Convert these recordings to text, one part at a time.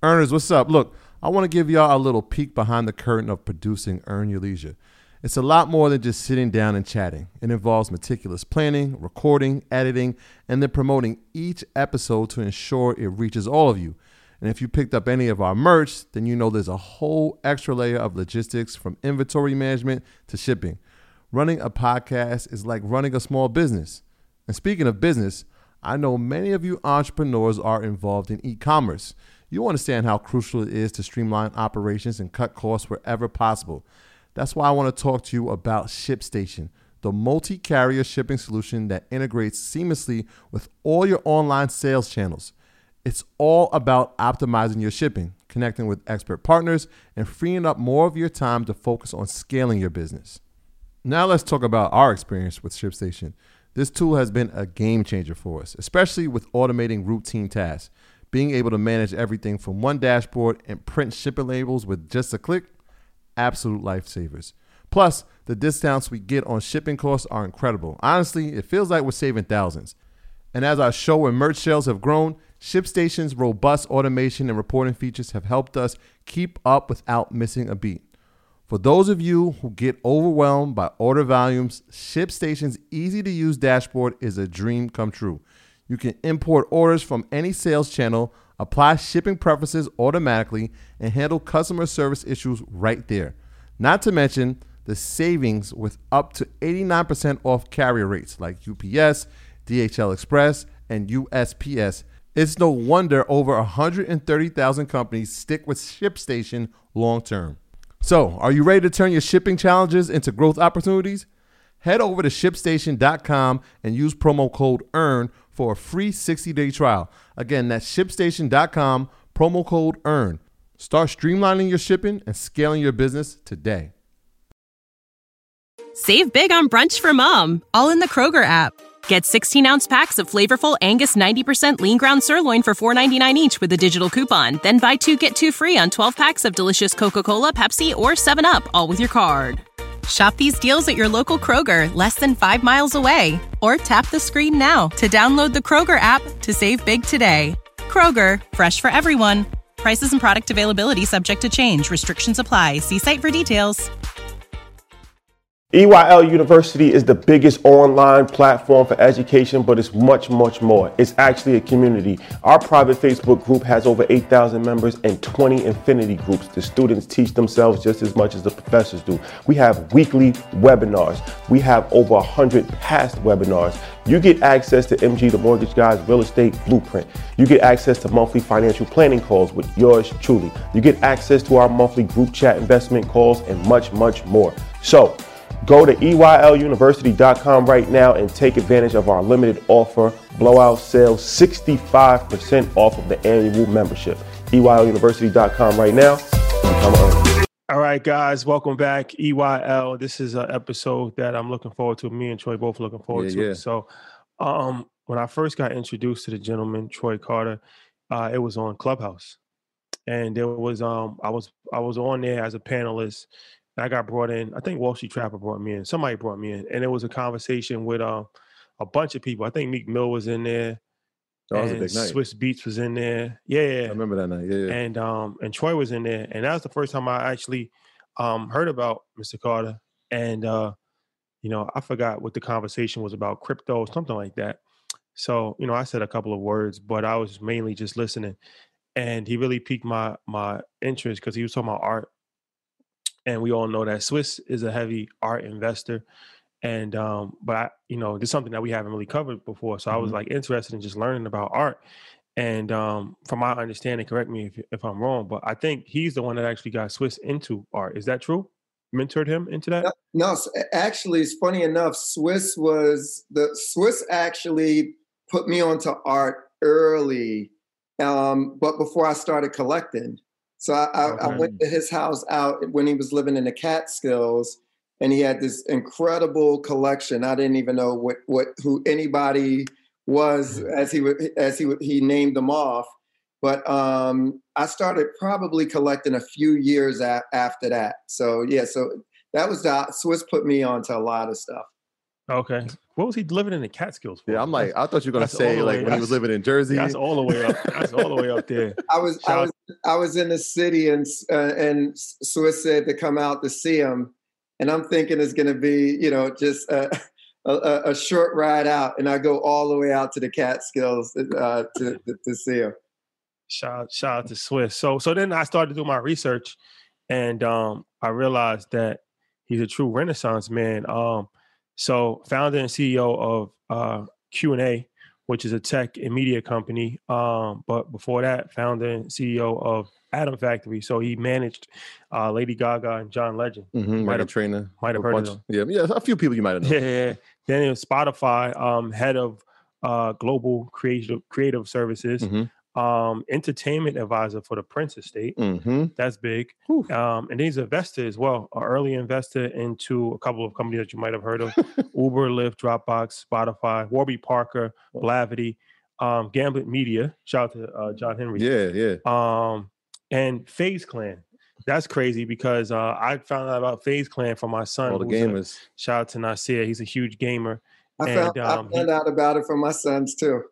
Earners, what's up? Look, I want to give y'all a little peek behind the curtain of producing Earn Your Leisure. It's a lot more than just sitting down and chatting. It involves meticulous planning, recording, editing, and then promoting each episode to ensure it reaches all of you. And if you picked up any of our merch, then you know there's a whole extra layer of logistics from inventory management to shipping. Running a podcast is like running a small business. And speaking of business, I know many of you entrepreneurs are involved in e-commerce. You understand how crucial it is to streamline operations and cut costs wherever possible. That's why I want to talk to you about ShipStation, the multi-carrier shipping solution that integrates seamlessly with all your online sales channels. It's all about optimizing your shipping, connecting with expert partners, and freeing up more of your time to focus on scaling your business. Now let's talk about our experience with ShipStation. This tool has been a game changer for us, especially with automating routine tasks. Being able to manage everything from one dashboard and print shipping labels with just a click, absolute lifesavers. Plus, the discounts we get on shipping costs are incredible. Honestly, it feels like we're saving thousands. And as our show and merch sales have grown, ShipStation's robust automation and reporting features have helped us keep up without missing a beat. For those of you who get overwhelmed by order volumes, ShipStation's easy-to-use dashboard is a dream come true. You can import orders from any sales channel, apply shipping preferences automatically, and handle customer service issues right there. Not to mention the savings with up to 89% off carrier rates like UPS, DHL Express, and USPS. It's no wonder over 130,000 companies stick with ShipStation long term. So, are you ready to turn your shipping challenges into growth opportunities? Head over to ShipStation.com and use promo code EARN for a free 60-day trial. Again, that's ShipStation.com, promo code EARN. Start streamlining your shipping and scaling your business today. Save big on brunch for mom, all in the Kroger app. Get 16-ounce packs of flavorful Angus 90% lean ground sirloin for $4.99 each with a digital coupon. Then buy 2, get 2 free on 12 packs of delicious Coca-Cola, Pepsi, or 7-Up, all with your card. Shop these deals at your local Kroger, less than 5 miles away. Or tap the screen now to download the Kroger app to save big today. Kroger, fresh for everyone. Prices and product availability subject to change. Restrictions apply. See site for details. EYL University is the biggest online platform for education, but it's much, much more. It's actually a community. Our private Facebook group has over 8,000 members and 20 infinity groups. The students teach themselves just as much as the professors do. We have weekly webinars. We have over 100 past webinars. You get access to MG, the Mortgage Guy's Real Estate Blueprint. You get access to monthly financial planning calls with yours truly. You get access to our monthly group chat investment calls and much, much more. So, go to EYLUniversity.com right now and take advantage of our limited offer, blowout sale, 65% off of the annual membership. EYLUniversity.com right now. Become early. All right, guys, welcome back. EYL. This is an episode that I'm looking forward to. Me and Troy both looking forward to. Yeah. So, when I first got introduced to the gentleman, Troy Carter, it was on Clubhouse, and there was I was on there as a panelist. I got brought in. I think Wall Street Trapper brought me in. Somebody brought me in, and it was a conversation with a bunch of people. I think Meek Mill was in there. That was a big night. Swiss Beats was in there. Yeah. I remember that night. Yeah. And Troy was in there, and that was the first time I actually heard about Mr. Carter. And I forgot what the conversation was about, crypto, something like that. So I said a couple of words, but I was mainly just listening. And he really piqued my interest because he was talking about art. And we all know that Swiss is a heavy art investor. And, but there's something that we haven't really covered before. So I was like interested in just learning about art. And from my understanding, correct me if I'm wrong, but I think he's the one that actually got Swiss into art. Is that true? Mentored him into that? No, actually, it's funny enough. Swiss actually put me onto art early, but before I started collecting. So I went to his house out when he was living in the Catskills, and he had this incredible collection. I didn't even know who anybody was as he named them off. But I started probably collecting a few years after that. So yeah, so that was Swiss put me onto a lot of stuff. Okay. What was he living in the Catskills for? Yeah, I'm like, I thought you were gonna say like when he was living in Jersey. That's all the way up. That's all the way up there. I was in the city, and Swiss said to come out to see him, and I'm thinking it's gonna be, just a short ride out, and I go all the way out to the Catskills to see him. Shout out to Swiss. So then I started to do my research, and I realized that he's a true Renaissance man. So founder and CEO of Q&A, which is a tech and media company. But before that, founder and CEO of Atom Factory. So he managed Lady Gaga and John Legend. Meghan Trainor. Might have heard of them. Yeah, a few people you might have known. Yeah. Then it was Spotify, head of global creative services. Entertainment advisor for the Prince estate. That's big. And he's an investor as well, an early investor into a couple of companies that you might have heard of: Uber, Lyft, Dropbox, Spotify, Warby Parker, Blavity, Gambit Media. Shout out to John Henry. Yeah. And FaZe Clan. That's crazy because I found out about FaZe Clan from my son. All the gamers. Shout out to Nasir. He's a huge gamer. I found out about it from my sons too.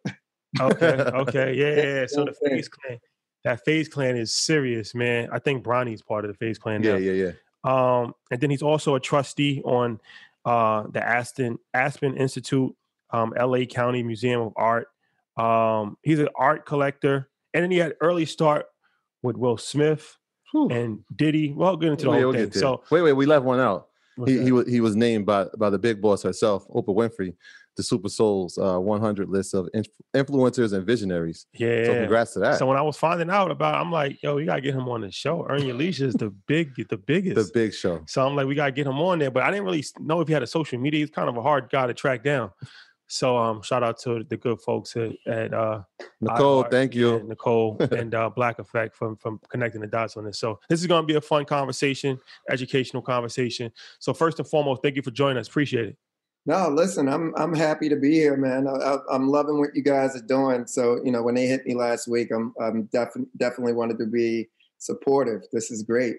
Okay, yeah. So the FaZe Clan, that FaZe Clan is serious, man. I think Bronny's part of the FaZe Clan now. Yeah. And then he's also a trustee on the Aspen Institute, LA County Museum of Art. He's an art collector, and then he had early start with Will Smith and Diddy. Well, I'll get into the whole thing. So wait, we left one out. He was named by the big boss herself, Oprah Winfrey, the Super Soul's 100 list of influencers and visionaries. Yeah. So congrats to that. So when I was finding out about it, I'm like, yo, we got to get him on the show. Earn Your Leisure is the biggest. The big show. So I'm like, we got to get him on there. But I didn't really know if he had a social media. He's kind of a hard guy to track down. So shout out to the good folks at Nicole, thank you. Nicole and Black Effect from connecting the dots on this. So this is going to be a fun conversation, educational conversation. So first and foremost, thank you for joining us. Appreciate it. No, listen, I'm happy to be here, man. I'm loving what you guys are doing. So, when they hit me last week, I'm definitely wanted to be supportive. This is great.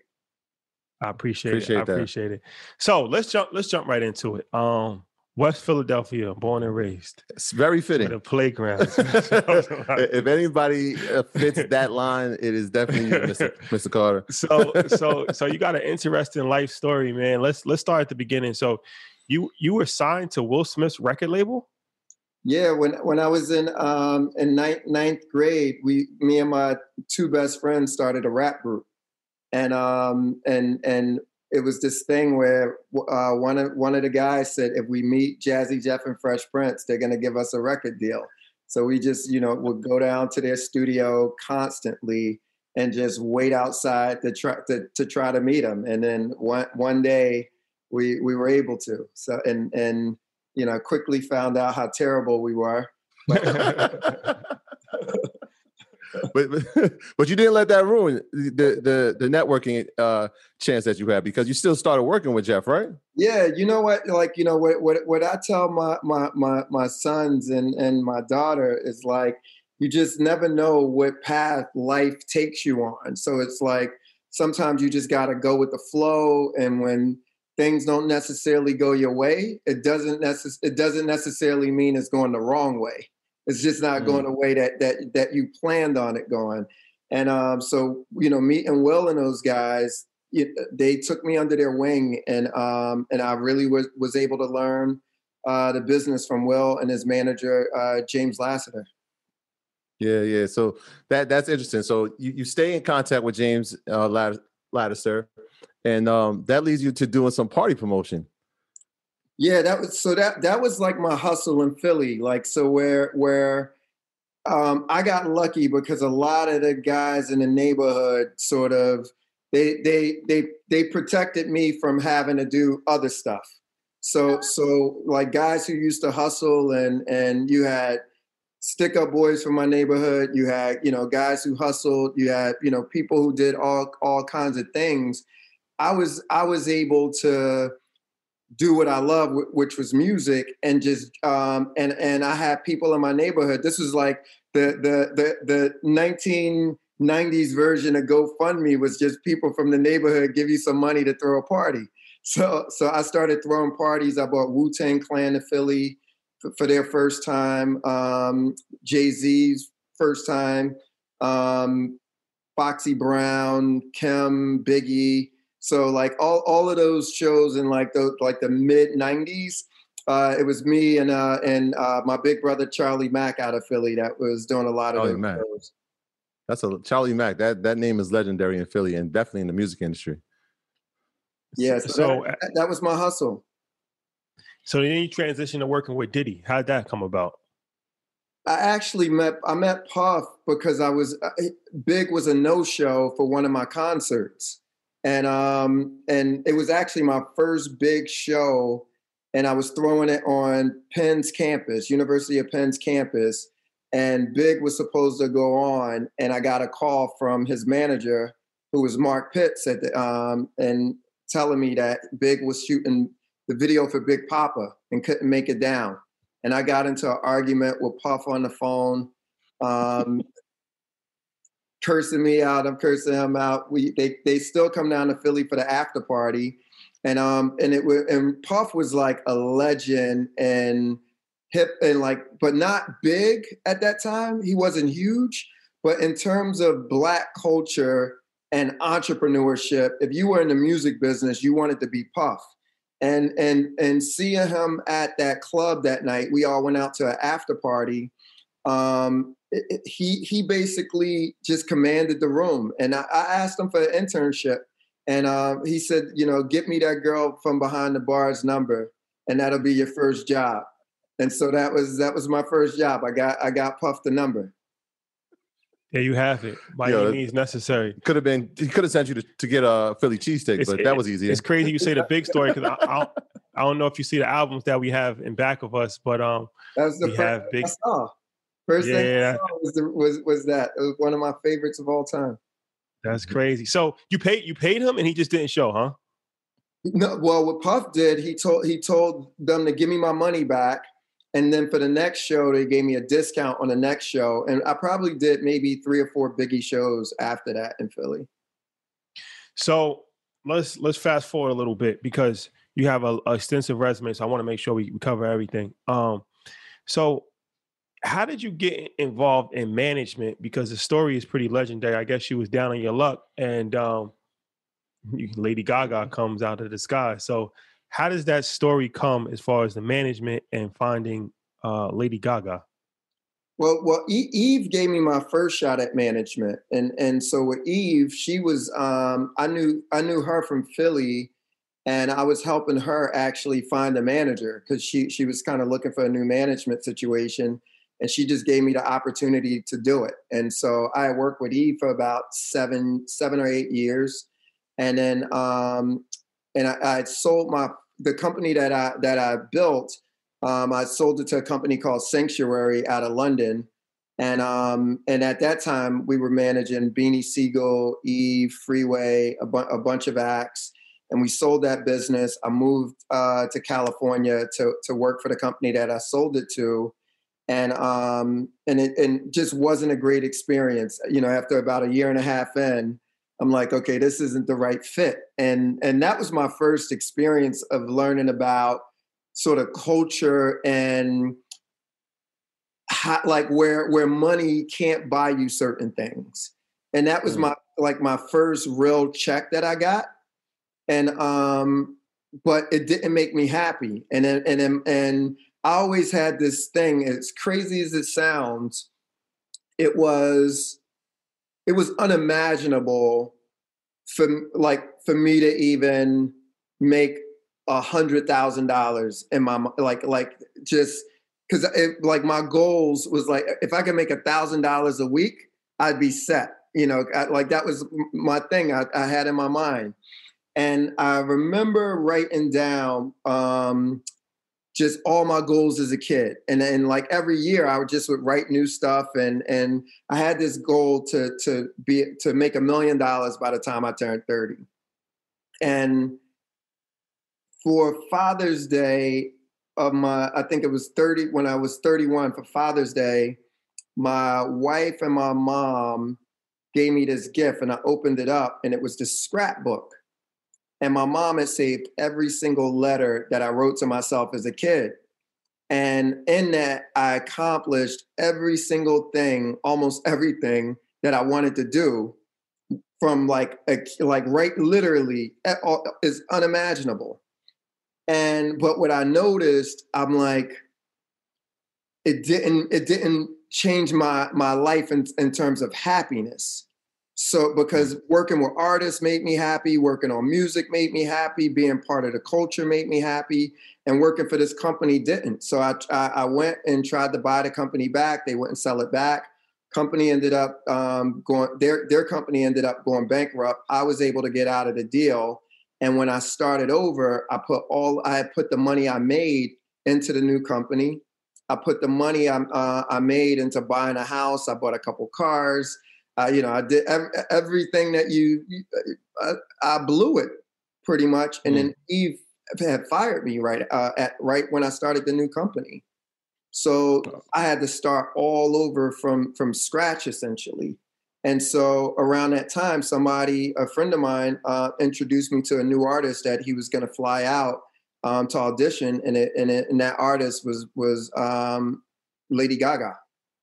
I appreciate it. So let's jump right into it. West Philadelphia, born and raised. It's very fitting. The playground. If anybody fits that line, it is definitely you, Mr. Carter. So you got an interesting life story, man. Let's start at the beginning. So you were signed to Will Smith's record label? Yeah, when I was in ninth grade, me and my two best friends started a rap group, and it was this thing where one of the guys said, if we meet Jazzy Jeff and Fresh Prince, they're going to give us a record deal. So we just, would go down to their studio constantly and just wait outside to try to meet them. And then one day we were able to. So and quickly found out how terrible we were. But you didn't let that ruin the networking chance that you had, because you still started working with Jeff, right? Yeah, you know what? What I tell my sons and my daughter is like, you just never know what path life takes you on. So it's like sometimes you just got to go with the flow, and when things don't necessarily go your way, it doesn't necessarily mean it's going the wrong way. It's just not going the way that you planned on it going. And so, me and Will and those guys, they took me under their wing, and I really was able to learn the business from Will and his manager, James Lassiter. Yeah. So that's interesting. So you stay in contact with James Lassiter, and that leads you to doing some party promotion. Yeah, that was like my hustle in Philly. Like, so where I got lucky because a lot of the guys in the neighborhood sort of they protected me from having to do other stuff. So like guys who used to hustle, and you had stick up boys from my neighborhood, you had guys who hustled, you had people who did all kinds of things. I was able to do what I love, which was music, and just and I had people in my neighborhood. This was like the 1990s version of GoFundMe, was just people from the neighborhood give you some money to throw a party. So I started throwing parties. I brought Wu-Tang Clan to Philly for their first time, Jay-Z's first time, Foxy Brown, Kim, Biggie. So like all of those shows in like the mid 90s, it was me and my big brother Charlie Mack out of Philly that was doing a lot of those shows. That's Charlie Mack. That name is legendary in Philly and definitely in the music industry. Yeah, so that was my hustle. So then you transitioned to working with Diddy. How'd that come about? I actually met Puff because Big was a no-show for one of my concerts. And it was actually my first big show, and I was throwing it on Penn's campus, University of Penn's campus, and Big was supposed to go on, and I got a call from his manager, who was Mark Pitts, and telling me that Big was shooting the video for Big Papa and couldn't make it down. And I got into an argument with Puff on the phone, cursing me out. I'm cursing him out. They still come down to Philly for the after party, and Puff was like a legend and hip and like, but not big at that time. He wasn't huge, but in terms of Black culture and entrepreneurship, if you were in the music business, you wanted to be Puff. And seeing him at that club that night, we all went out to an after party. He basically just commanded the room. And I asked him for an internship, and he said, get me that girl from behind the bar's number, and that'll be your first job. And so that was my first job. I got Puff the number. There you have it. By any means necessary. He could have sent you to get a Philly cheesesteak, but that was easy. It's crazy you say the big story, because I don't know if you see the albums that we have in back of us, but that was the first thing I saw. First thing I saw was that. It was one of my favorites of all time. That's crazy. So you paid him, and he just didn't show, huh? No. Well, what Puff did, he told them to give me my money back. And then for the next show, they gave me a discount on the next show. And I probably did maybe 3 or 4 Biggie shows after that in Philly. So let's fast forward a little bit, because you have an extensive resume. So I want to make sure we cover everything. So how did you get involved in management? Because the story is pretty legendary. I guess you was down on your luck, and Lady Gaga comes out of the sky. So how does that story come as far as the management and finding Lady Gaga? Well, Eve gave me my first shot at management, and so with Eve, she was I knew her from Philly, and I was helping her actually find a manager, because she was kind of looking for a new management situation, and she just gave me the opportunity to do it. And so I worked with Eve for about 7 or 8 years, and then I sold the company that I built. I sold it to a company called Sanctuary out of London, and at that time we were managing Beanie Sigel, Eve, Freeway, a bunch of acts, and we sold that business. I moved to California to work for the company that I sold it to, and it just wasn't a great experience. After about 1.5 years in, I'm like, okay, this isn't the right fit. And that was my first experience of learning about sort of culture and how, like where money can't buy you certain things. And that was my first real check that I got. And but it didn't make me happy. And I always had this thing, as crazy as it sounds, it was unimaginable for me to even make $100,000 in my just because my goals was like, if I could make $1,000 a week, I'd be set. That was my thing I had in my mind. And I remember writing down just all my goals as a kid. And then every year I would write new stuff. And I had this goal to make $1 million by the time I turned 30. And for Father's Day I think it was 30, when I was 31, for Father's Day, my wife and my mom gave me this gift, and I opened it up, and it was this scrapbook. And my mom had saved every single letter that I wrote to myself as a kid. And in that, I accomplished every single thing, almost everything that I wanted to do, from like right, literally is unimaginable. But what I noticed, I'm like, it didn't change my life in terms of happiness. So because working with artists made me happy, working on music made me happy, being part of the culture made me happy, and working for this company didn't. So I went and tried to buy the company back. They wouldn't sell it back. Company ended up their company ended up going bankrupt. I was able to get out of the deal. And when I started over, I put the money I made into the new company. I put the money I made into buying a house. I bought a couple cars. I did everything that I blew it pretty much. And then Eve had fired me right when I started the new company. So I had to start all over from scratch, essentially. And so around that time, a friend of mine, introduced me to a new artist that he was going to fly out to audition, and that artist was Lady Gaga.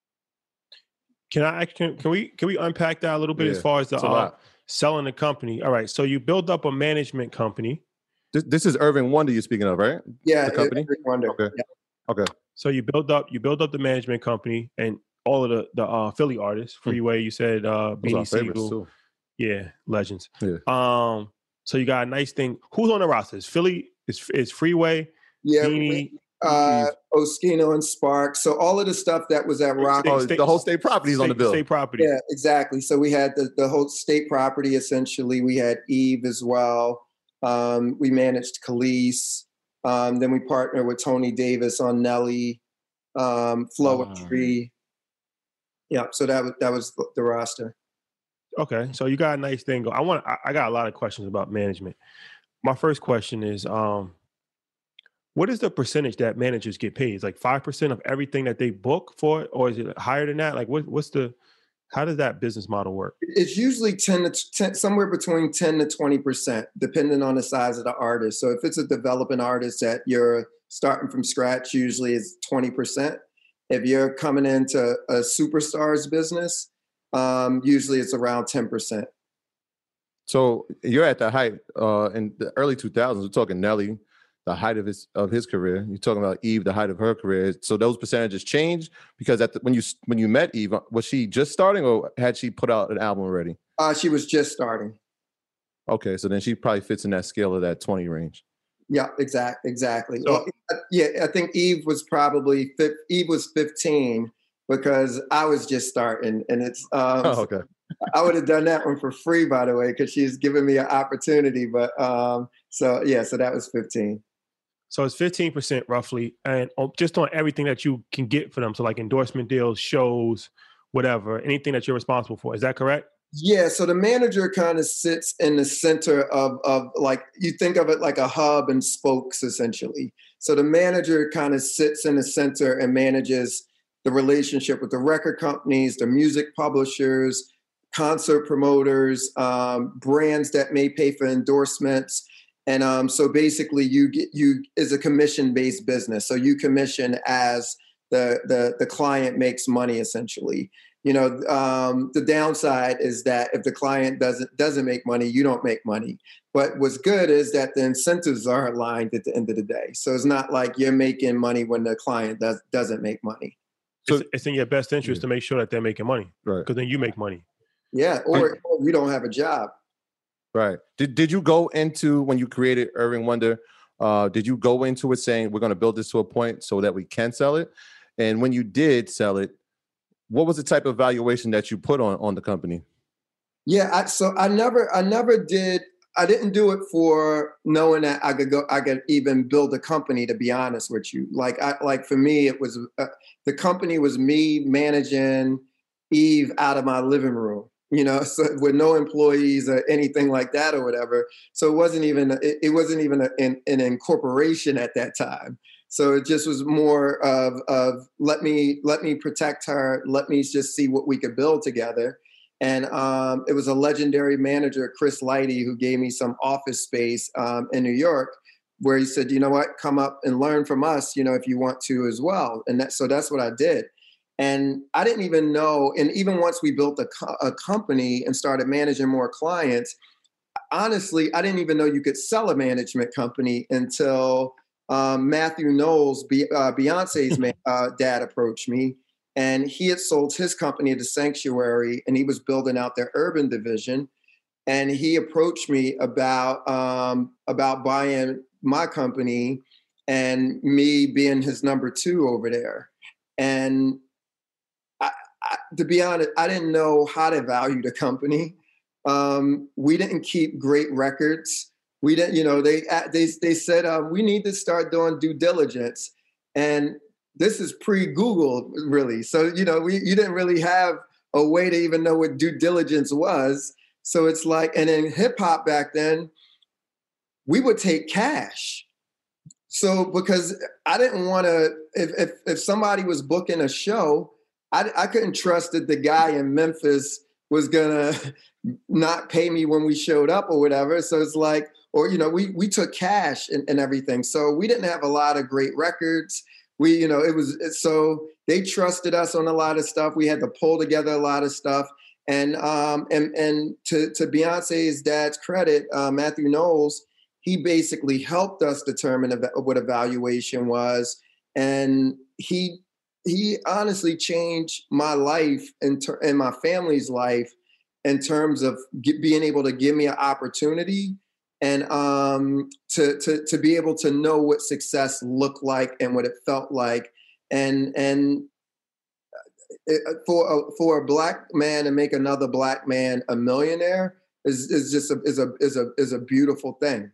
Can we unpack that a little bit as far as the selling the company? All right, so you build up a management company. This is Irving Wonder you're speaking of, right? Yeah, the company. Irving Wonder. Okay. Yeah. Okay. So you build up the management company and all of the Philly artists. Freeway, you said Beanie Siegel. Yeah, legends. Yeah. So you got a nice thing. Who's on the roster? Is Philly is Freeway? Yeah. Beanie, Oskino and Spark. So all of the stuff that was at Rock. The whole state property on the bill. State property. Yeah, exactly. So we had the whole state property, essentially. We had Eve as well. We managed Khalees. Then we partnered with Tony Davis on Nelly, Flowetry. Yeah, so that was the roster. Okay, so you got a nice thing going. I got a lot of questions about management. My first question is, what is the percentage that managers get paid? It's like 5% of everything that they book for, or is it higher than that? Like, how does that business model work? It's usually 10 somewhere between 10 to 20%, depending on the size of the artist. So if it's a developing artist that you're starting from scratch, usually it's 20%. If you're coming into a superstar's business, usually it's around 10%. So you're at the height in the early 2000s. We're talking Nelly, the height of his career. You're talking about Eve, the height of her career. So those percentages changed because when you met Eve, was she just starting or had she put out an album already? She was just starting. Okay, so then she probably fits in that scale of that 20 range. Yeah, exactly. So, well, yeah, I think Eve was 15 because I was just starting, and it's okay. I would have done that one for free, by the way, because she's given me an opportunity. But so that was 15. So it's 15% roughly, and just on everything that you can get for them. So like endorsement deals, shows, whatever, anything that you're responsible for. Is that correct? Yeah. So the manager kind of sits in the center of like, you think of it like a hub and spokes, essentially. So the manager kind of sits in the center and manages the relationship with the record companies, the music publishers, concert promoters, brands that may pay for endorsements. And so basically you is a commission-based business. So you commission as the client makes money, essentially. The downside is that if the client doesn't make money, you don't make money. But what's good is that the incentives are aligned at the end of the day. So it's not like you're making money when the client doesn't make money. So it's in your best interest to make sure that they're making money, right? Because then you make money. Yeah, or you don't have a job. Right. Did you go into, when you created Irving Wonder, did you go into it saying we're going to build this to a point so that we can sell it? And when you did sell it, what was the type of valuation that you put on the company? Yeah, I didn't do it for knowing that I could even build a company, to be honest with you. Like for me, it was the company was me managing Eve out of my living room, so with no employees or anything like that or whatever. So it wasn't even an incorporation at that time. So it just was more of let me protect her. Let me just see what we could build together. And it was a legendary manager, Chris Lighty, who gave me some office space in New York, where he said, you know what, come up and learn from us, if you want to as well. And so that's what I did. And I didn't even know, and even once we built a company and started managing more clients, honestly, I didn't even know you could sell a management company until Matthew Knowles, Beyonce's dad, approached me. And he had sold his company to Sanctuary, and he was building out their urban division. And he approached me about buying my company and me being his number 2 over there. And to be honest, I didn't know how to value the company. We didn't keep great records. We didn't, they said we need to start doing due diligence, and this is pre-Google, really. So you didn't really have a way to even know what due diligence was. So it's like, and in hip hop back then, we would take cash. So because I didn't want to, if somebody was booking a show, I couldn't trust that the guy in Memphis was gonna not pay me when we showed up or whatever. So it's like, or we took cash and everything. So we didn't have a lot of great records. So they trusted us on a lot of stuff. We had to pull together a lot of stuff. And to Beyonce's dad's credit, Matthew Knowles, he basically helped us determine what evaluation was. And he honestly changed my life and my family's life in terms of being able to give me an opportunity and to be able to know what success looked like and what it felt like. And for a black man to make another black man a millionaire is just a beautiful thing.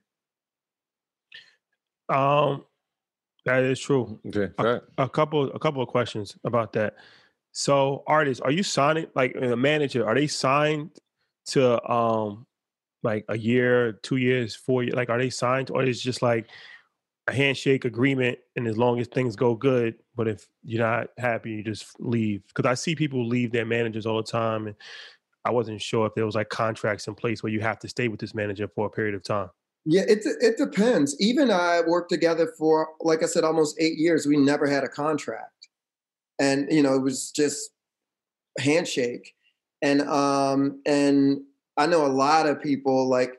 That is true. Okay, a couple of questions about that. So, artists, are you signing, like a manager? Are they signed to like a year, 2 years, 4 years? Like, are they signed, or is it just like a handshake agreement? And as long as things go good, but if you're not happy, you just leave. Because I see people leave their managers all the time, and I wasn't sure if there was like contracts in place where you have to stay with this manager for a period of time. Yeah, it depends. Even I worked together for, like I said, almost 8 years. We never had a contract. And, it was just a handshake. And I know a lot of people, like,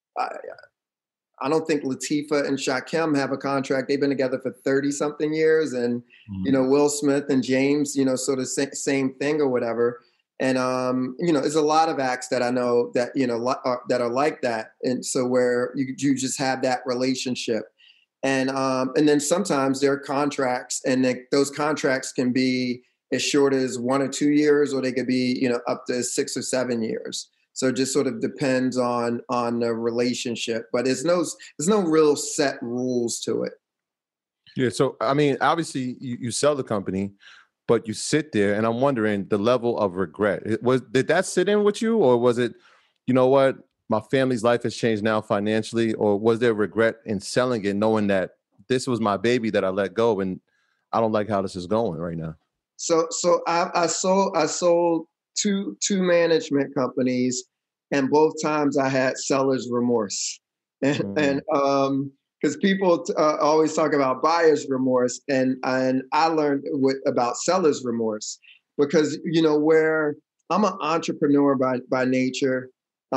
I don't think Latifah and Shaquem have a contract. They've been together for 30 something years. And, Will Smith and James, sort of same thing or whatever. And, there's a lot of acts that I know that, that are like that. And so where you just have that relationship. And then sometimes there are contracts, and those contracts can be as short as 1 or 2 years, or they could be, up to 6 or 7 years. So it just sort of depends on the relationship, but there's no real set rules to it. Yeah. So, I mean, obviously you sell the company, but you sit there, and I'm wondering the level of regret. Did that sit in with you, or was it, you know what, my family's life has changed now financially, or was there regret in selling it, knowing that this was my baby that I let go, and I don't like how this is going right now? So I sold two management companies, and both times I had seller's remorse, and because people always talk about buyer's remorse, and I learned about seller's remorse, because where I'm an entrepreneur by nature,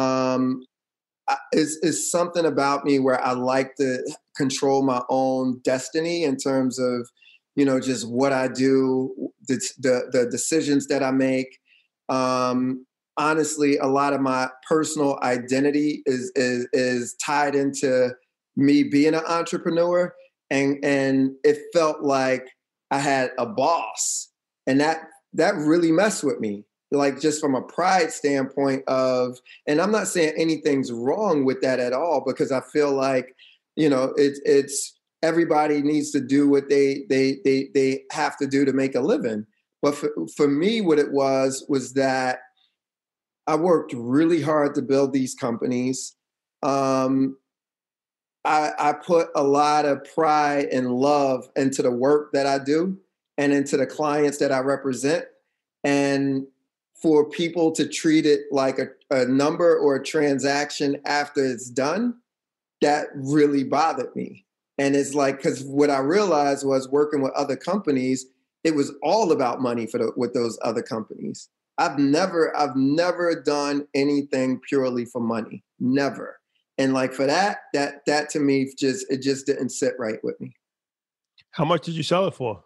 is something about me where I like to control my own destiny in terms of just what I do, the decisions that I make. Honestly, a lot of my personal identity is tied into me being an entrepreneur, and it felt like I had a boss, and that really messed with me, like just from a pride standpoint of, and I'm not saying anything's wrong with that at all, because I feel like, it's everybody needs to do what they have to do to make a living. But for me, what it was that I worked really hard to build these companies. I put a lot of pride and love into the work that I do and into the clients that I represent. And for people to treat it like a number or a transaction after it's done, that really bothered me. And it's like, because what I realized was working with other companies, it was all about money with those other companies. I've never done anything purely for money, never. And like for that to me, it just didn't sit right with me. How much did you sell it for?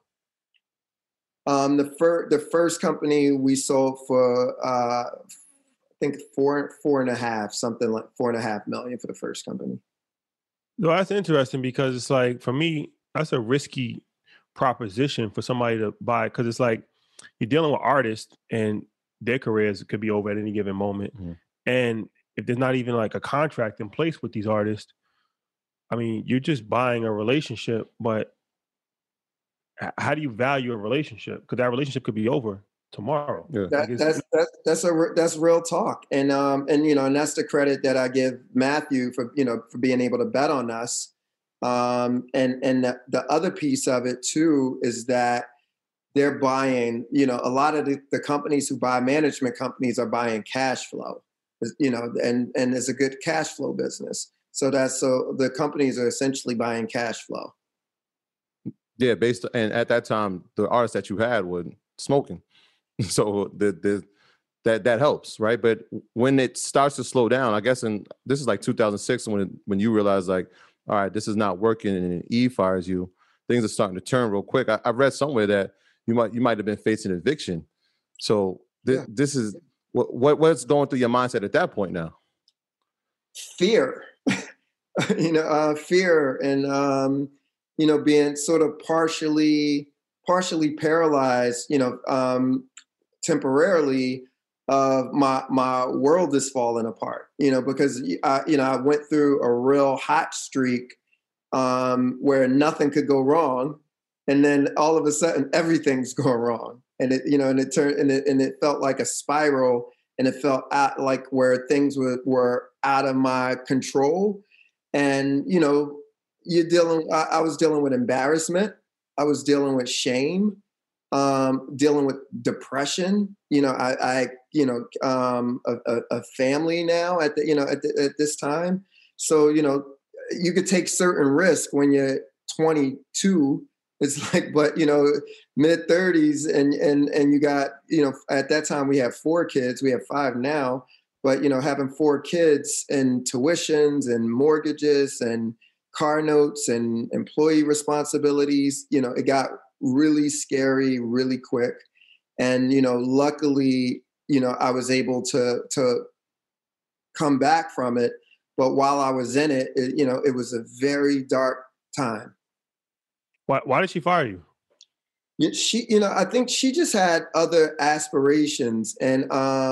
The first company we sold for, I think four and a half, something like $4.5 million for the first company. Well, that's interesting because it's like, for me, that's a risky proposition for somebody to buy, because it's like you're dealing with artists and their careers could be over at any given moment. Mm-hmm. And if there's not even like a contract in place with these artists, I mean, you're just buying a relationship, but how do you value a relationship? Because that relationship could be over tomorrow. Yeah. That's real talk. And and that's the credit that I give Matthew for being able to bet on us. And the other piece of it too is that they're buying, a lot of the companies who buy management companies are buying cash flow, and it's a good cash flow business. So the companies are essentially buying cash flow. Yeah, and at that time, the artists that you had were smoking. So that helps, right? But when it starts to slow down, I guess, and this is like 2006 when you realize like, all right, this is not working, and Eve fires you, things are starting to turn real quick. I read somewhere that you might have been facing eviction. So this is what's going through your mindset at that point now? Fear, fear, and being sort of partially paralyzed, temporarily. My world is falling apart, because I went through a real hot streak where nothing could go wrong, and then all of a sudden everything's going wrong, and it felt like a spiral, and it felt like where things were out of my control, and I was dealing with embarrassment, I was dealing with shame, dealing with depression. I a family now at this time. So, you could take certain risks when you're 22. It's like, but mid 30s and you got, at that time we have 4 kids, we have 5 now, but having 4 kids and tuitions and mortgages and car notes and employee responsibilities, it got really scary really quick. And, luckily, I was able to come back from it. But while I was in it, it was a very dark time. Why did she fire you? She, I think she just had other aspirations, and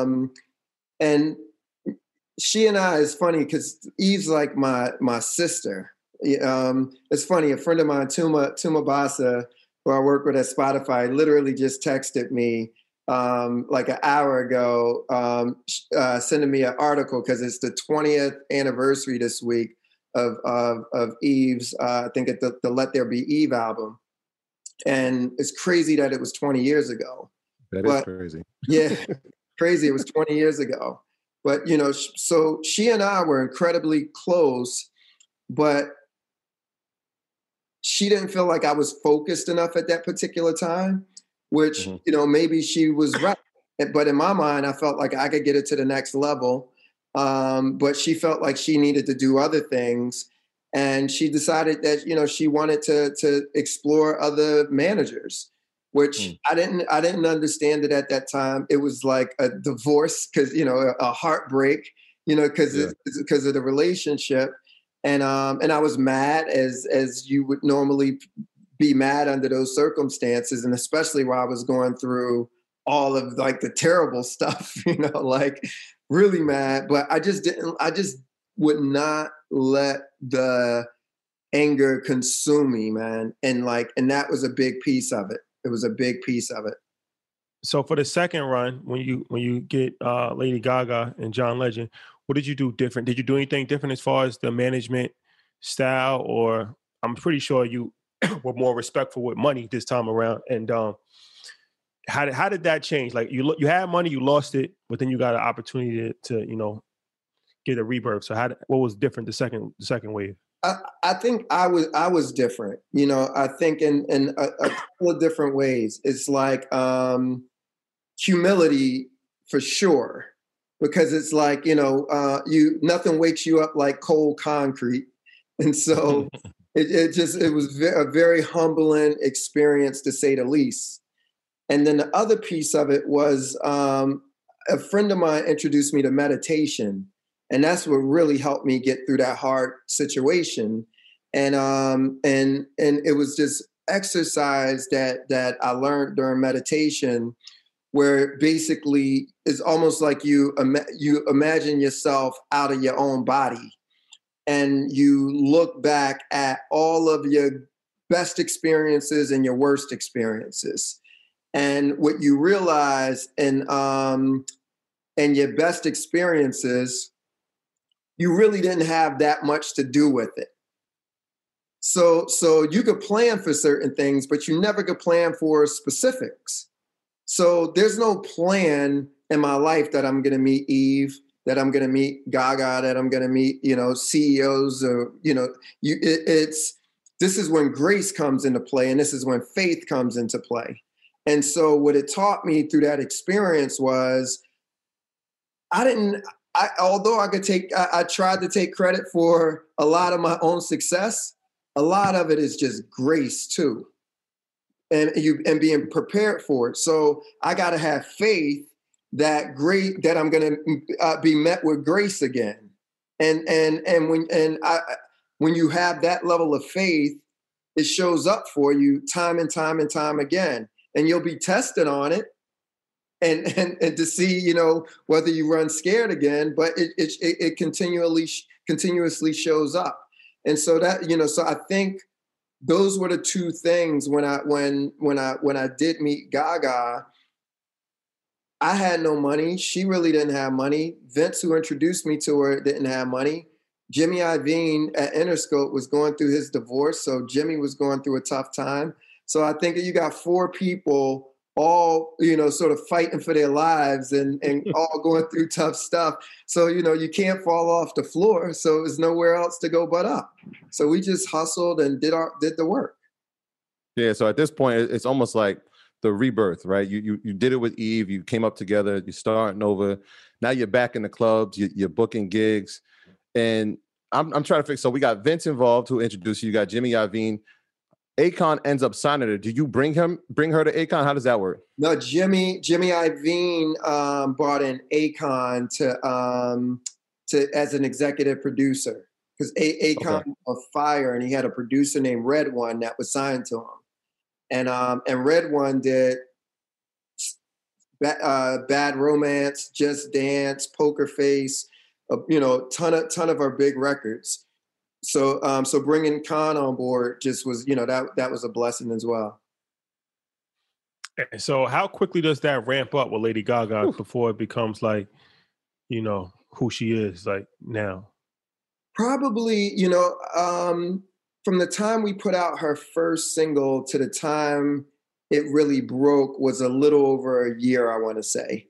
she and I, is funny because Eve's like my sister. It's funny. A friend of mine, Tuma Basa, who I work with at Spotify, literally just texted me like an hour ago, sending me an article because it's the 20th anniversary this week of Eve's, I think the Let There Be Eve album. And it's crazy that it was 20 years ago. That is crazy. Yeah, crazy. It was 20 years ago. But, so she and I were incredibly close, but she didn't feel like I was focused enough at that particular time, which, maybe she was right. But in my mind, I felt like I could get it to the next level. But she felt like she needed to do other things. And she decided that, she wanted to explore other managers, which I didn't understand it at that time. It was like a divorce because, a heartbreak, because of the relationship. And I was mad as you would normally be mad under those circumstances. And especially while I was going through all of like the terrible stuff, like really mad, but I just would not let the anger consume me, man. And that was a big piece of it. It was a big piece of it. So for the second run, when you get Lady Gaga and John Legend, what did you do different? Did you do anything different as far as the management style, or I'm pretty sure you were more respectful with money this time around? And how did that change? Like you had money, you lost it, but then you got an opportunity to get a rebirth. So what was different the second wave? I think I was different. I think in a couple of different ways. It's like humility for sure, because it's like nothing wakes you up like cold concrete, and so it was a very humbling experience, to say the least. And then the other piece of it was a friend of mine introduced me to meditation. And that's what really helped me get through that hard situation. And it was just exercise that I learned during meditation, where basically it's almost like you imagine yourself out of your own body, and you look back at all of your best experiences and your worst experiences. And what you realize in your best experiences, you really didn't have that much to do with it. So you could plan for certain things, but you never could plan for specifics. So there's no plan in my life that I'm going to meet Eve, that I'm going to meet Gaga, that I'm going to meet, CEOs, or, this is when grace comes into play, and this is when faith comes into play. And so what it taught me through that experience was although I tried to take credit for a lot of my own success, a lot of it is just grace too. And being prepared for it. So I got to have faith that I'm going to be met with grace again. And when you have that level of faith, it shows up for you time and time and time again, and you'll be tested on it. And to see, whether you run scared again, but it continuously shows up. And so that, so I think those were the two things when I did meet Gaga. I had no money. She really didn't have money. Vince, who introduced me to her, didn't have money. Jimmy Iovine at Interscope was going through his divorce. So Jimmy was going through a tough time. So I think you got four people all, sort of fighting for their lives and all going through tough stuff. So, you can't fall off the floor. So there's nowhere else to go but up. So we just hustled and did the work. Yeah. So at this point, it's almost like the rebirth, right? You did it with Eve. You came up together. You're starting over. Now you're back in the clubs. You're booking gigs. And I'm trying to fix. So we got Vince involved, who introduced you. You got Jimmy Iovine. Akon ends up signing her. Do you bring her to Akon? How does that work? No, Jimmy Iovine brought in Akon to as an executive producer, because Akon was fire, and he had a producer named Red One that was signed to him, and Red One did Bad Romance, Just Dance, Poker Face, ton of our big records. So bringing Khan on board just was, that was a blessing as well. So how quickly does that ramp up with Lady Gaga before it becomes like, who she is like now? Probably, from the time we put out her first single to the time it really broke was a little over a year, I want to say.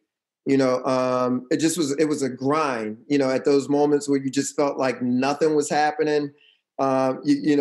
It was a grind, at those moments where you just felt like nothing was happening. I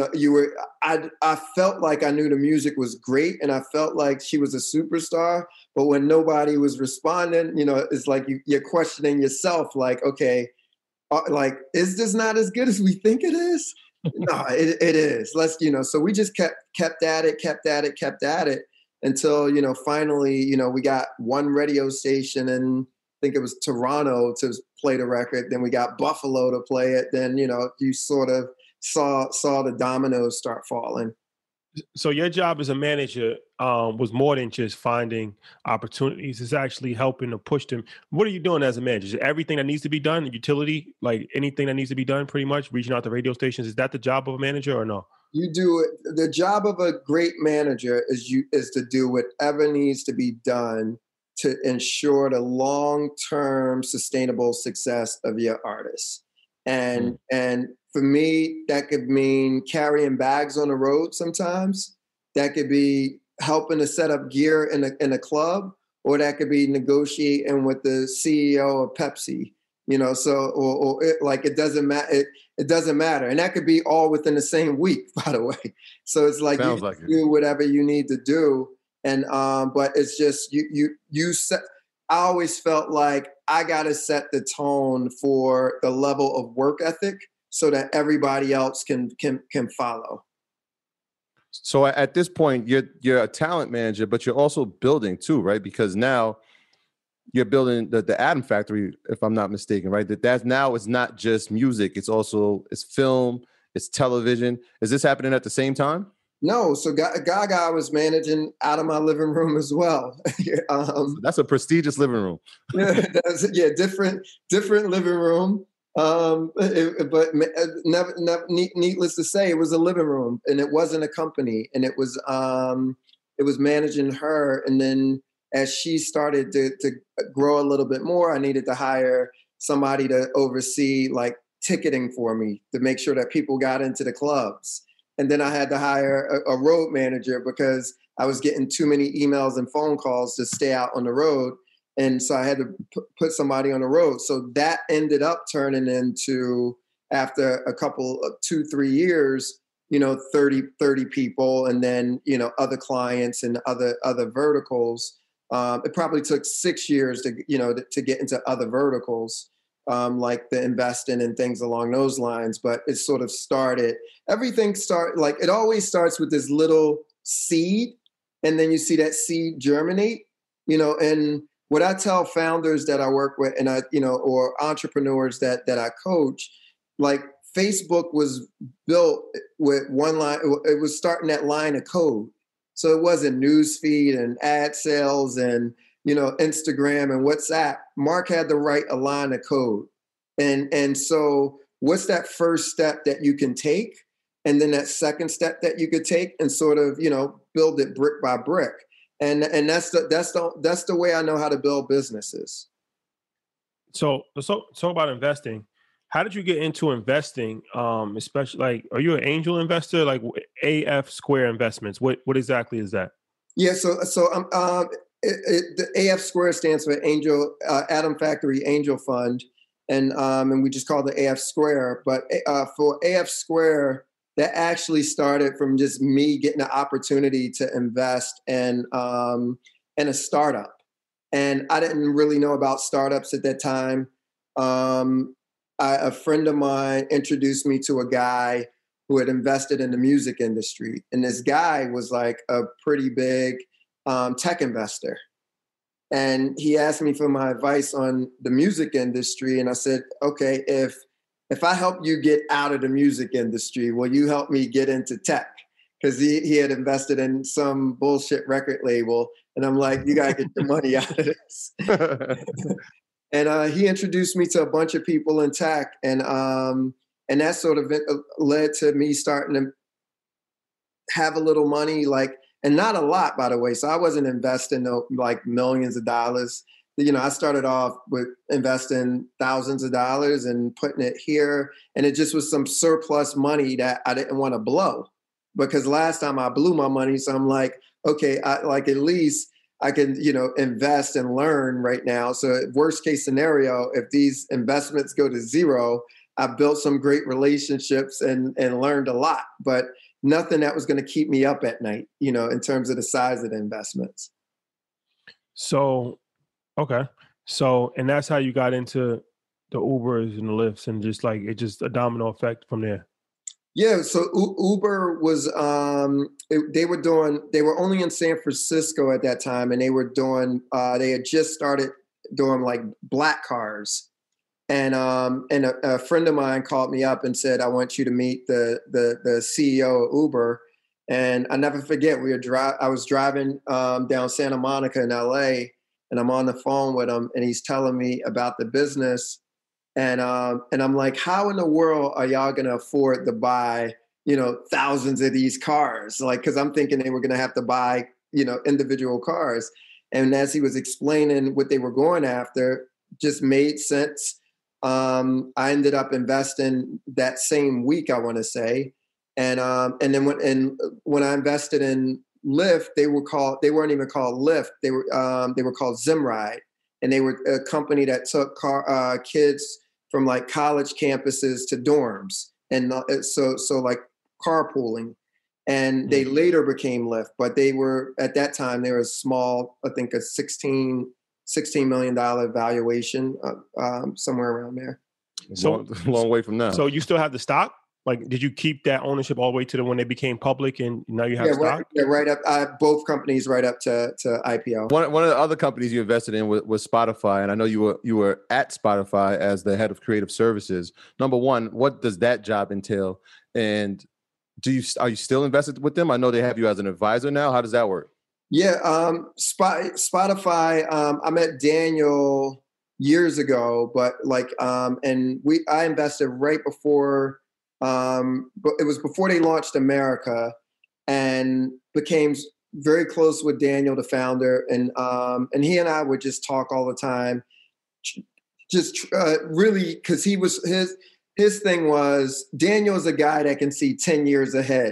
felt like I knew the music was great, and I felt like she was a superstar, but when nobody was responding, it's like you're questioning yourself, like, okay, is this not as good as we think it is? No, it is. Let's, so we just kept at it until, finally, we got one radio station, and I think it was Toronto, to play the record. Then we got Buffalo to play it. Then, you sort of saw the dominoes start falling. So your job as a manager was more than just finding opportunities. It's actually helping to push them. What are you doing as a manager? Is everything that needs to be done, utility, like anything that needs to be done, pretty much reaching out to radio stations? Is that the job of a manager or no? You do it. The job of a great manager is to do whatever needs to be done to ensure the long-term sustainable success of your artist. And for me, that could mean carrying bags on the road sometimes. That could be helping to set up gear in a club, or that could be negotiating with the CEO of Pepsi. So it doesn't matter. It doesn't matter, and that could be all within the same week, by the way. So it's like Sounds you like do whatever you need to do, and but it's just you set. I always felt like I got to set the tone for the level of work ethic so that everybody else can follow. So at this point, you're a talent manager, but you're also building too, right? Because now you're building the Adam Factory, if I'm not mistaken, right? That's now it's not just music; it's film, it's television. Is this happening at the same time? No, so Gaga was managing out of my living room as well. So that's a prestigious living room. Different living room. But needless to say, it was a living room, and it wasn't a company, and it was managing her. And then as she started to grow a little bit more, I needed to hire somebody to oversee like ticketing for me to make sure that people got into the clubs. And then I had to hire a road manager because I was getting too many emails and phone calls to stay out on the road. And so I had to put somebody on the road. So that ended up turning into, after a couple of 2-3 years, 30 people, and then, other clients and other verticals. It probably took 6 years to get into other verticals. Like the investing and things along those lines, but it sort of started. Everything it always starts with this little seed, and then you see that seed germinate. And what I tell founders that I work with, and or entrepreneurs that I coach, like Facebook was built with one line. It was starting that line of code, so it wasn't newsfeed and ad sales and Instagram and WhatsApp. Mark had to write a line of code. And so what's that first step that you can take? And then that second step that you could take and sort of, build it brick by brick. And that's the way I know how to build businesses. So let's talk about investing. How did you get into investing? Especially are you an angel investor? Like AF Square Investments? What exactly is that? Yeah. So the AF Square stands for Adam Factory Angel Fund, and we just call it AF Square. But for AF Square, that actually started from just me getting the opportunity to invest in a startup, and I didn't really know about startups at that time. A friend of mine introduced me to a guy who had invested in the music industry, and this guy was like a pretty big tech investor. And he asked me for my advice on the music industry. And I said, okay, if I help you get out of the music industry, will you help me get into tech? Because he had invested in some bullshit record label. And I'm like, you got to get your money out of this. And he introduced me to a bunch of people in tech. And that sort of led to me starting to have a little money, and not a lot, by the way. So I wasn't investing like millions of dollars. I started off with investing thousands of dollars and putting it here. And it just was some surplus money that I didn't want to blow, because last time I blew my money. So I'm like, okay, at least I can, invest and learn right now. So worst case scenario, if these investments go to zero, I built some great relationships and learned a lot, but nothing that was going to keep me up at night, in terms of the size of the investments. So, okay. So, and that's how you got into the Ubers and the Lyfts, and just a domino effect from there. Yeah. So Uber was, they were only in San Francisco at that time, and they had just started doing like black cars. And a friend of mine called me up and said, I want you to meet the CEO of Uber. And I never forget, I was driving down Santa Monica in LA, and I'm on the phone with him, and he's telling me about the business. And I'm like, how in the world are y'all going to afford to buy, thousands of these cars? Because I'm thinking they were going to have to buy, individual cars. And as he was explaining what they were going after, just made sense. I ended up investing that same week, I want to say. And then when I invested in Lyft, they weren't even called Lyft. They were called Zimride, and they were a company that took kids from like college campuses to dorms, and so like carpooling. And they later became Lyft, but they were at that time they were a small, I think a $16 million valuation, somewhere around there. So long way from now. So you still have the stock? Like, did you keep that ownership all the way to when they became public, and now you have stock? Right up. Both companies right up to IPO. One of the other companies you invested in was Spotify, and I know you were at Spotify as the head of creative services. Number one, what does that job entail? And are you still invested with them? I know they have you as an advisor now. How does that work? Yeah, Spotify. I met Daniel years ago, but I invested right before. But it was before they launched America, and became very close with Daniel, the founder, and he and I would just talk all the time, really, because his thing was Daniel's a guy that can see 10 years ahead,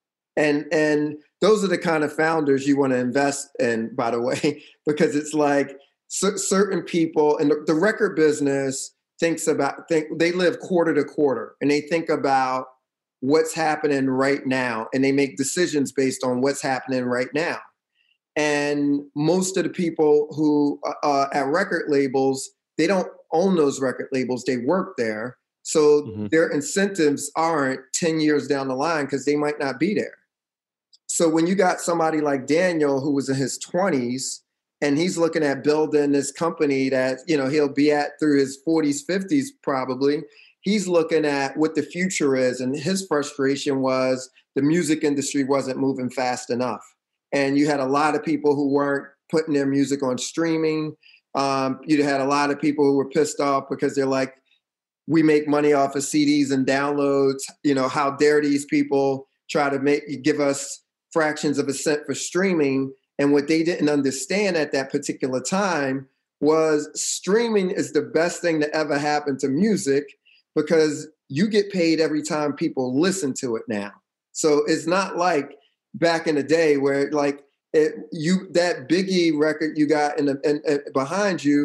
and those are the kind of founders you want to invest in, by the way, because it's like certain people in the record business they live quarter to quarter, and they think about what's happening right now, and they make decisions based on what's happening right now. And most of the people who at record labels, they don't own those record labels, they work there. So their incentives aren't 10 years down the line because they might not be there. So when you got somebody like Daniel who was in his 20s, and he's looking at building this company that, he'll be at through his 40s, 50s probably. He's looking at what the future is. And his frustration was the music industry wasn't moving fast enough. And you had a lot of people who weren't putting their music on streaming. You had a lot of people who were pissed off because they're like, we make money off of CDs and downloads. How dare these people try to give us fractions of a cent for streaming? And what they didn't understand at that particular time was streaming is the best thing that ever happened to music, because you get paid every time people listen to it now. So it's not like back in the day where like that Biggie record you got behind you.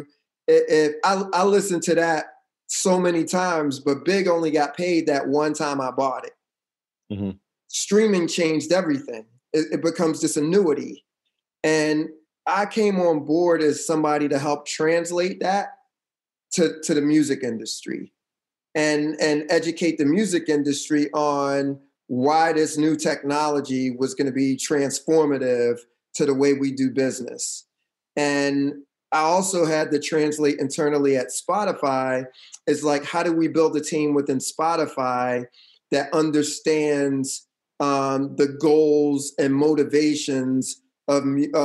I listened to that so many times, but Big only got paid that one time I bought it. Mm-hmm. Streaming changed everything. It becomes this annuity. And I came on board as somebody to help translate that to the music industry and educate the music industry on why this new technology was going to be transformative to the way we do business. And I also had to translate internally at Spotify is like, how do we build a team within Spotify that understands the goals and motivations of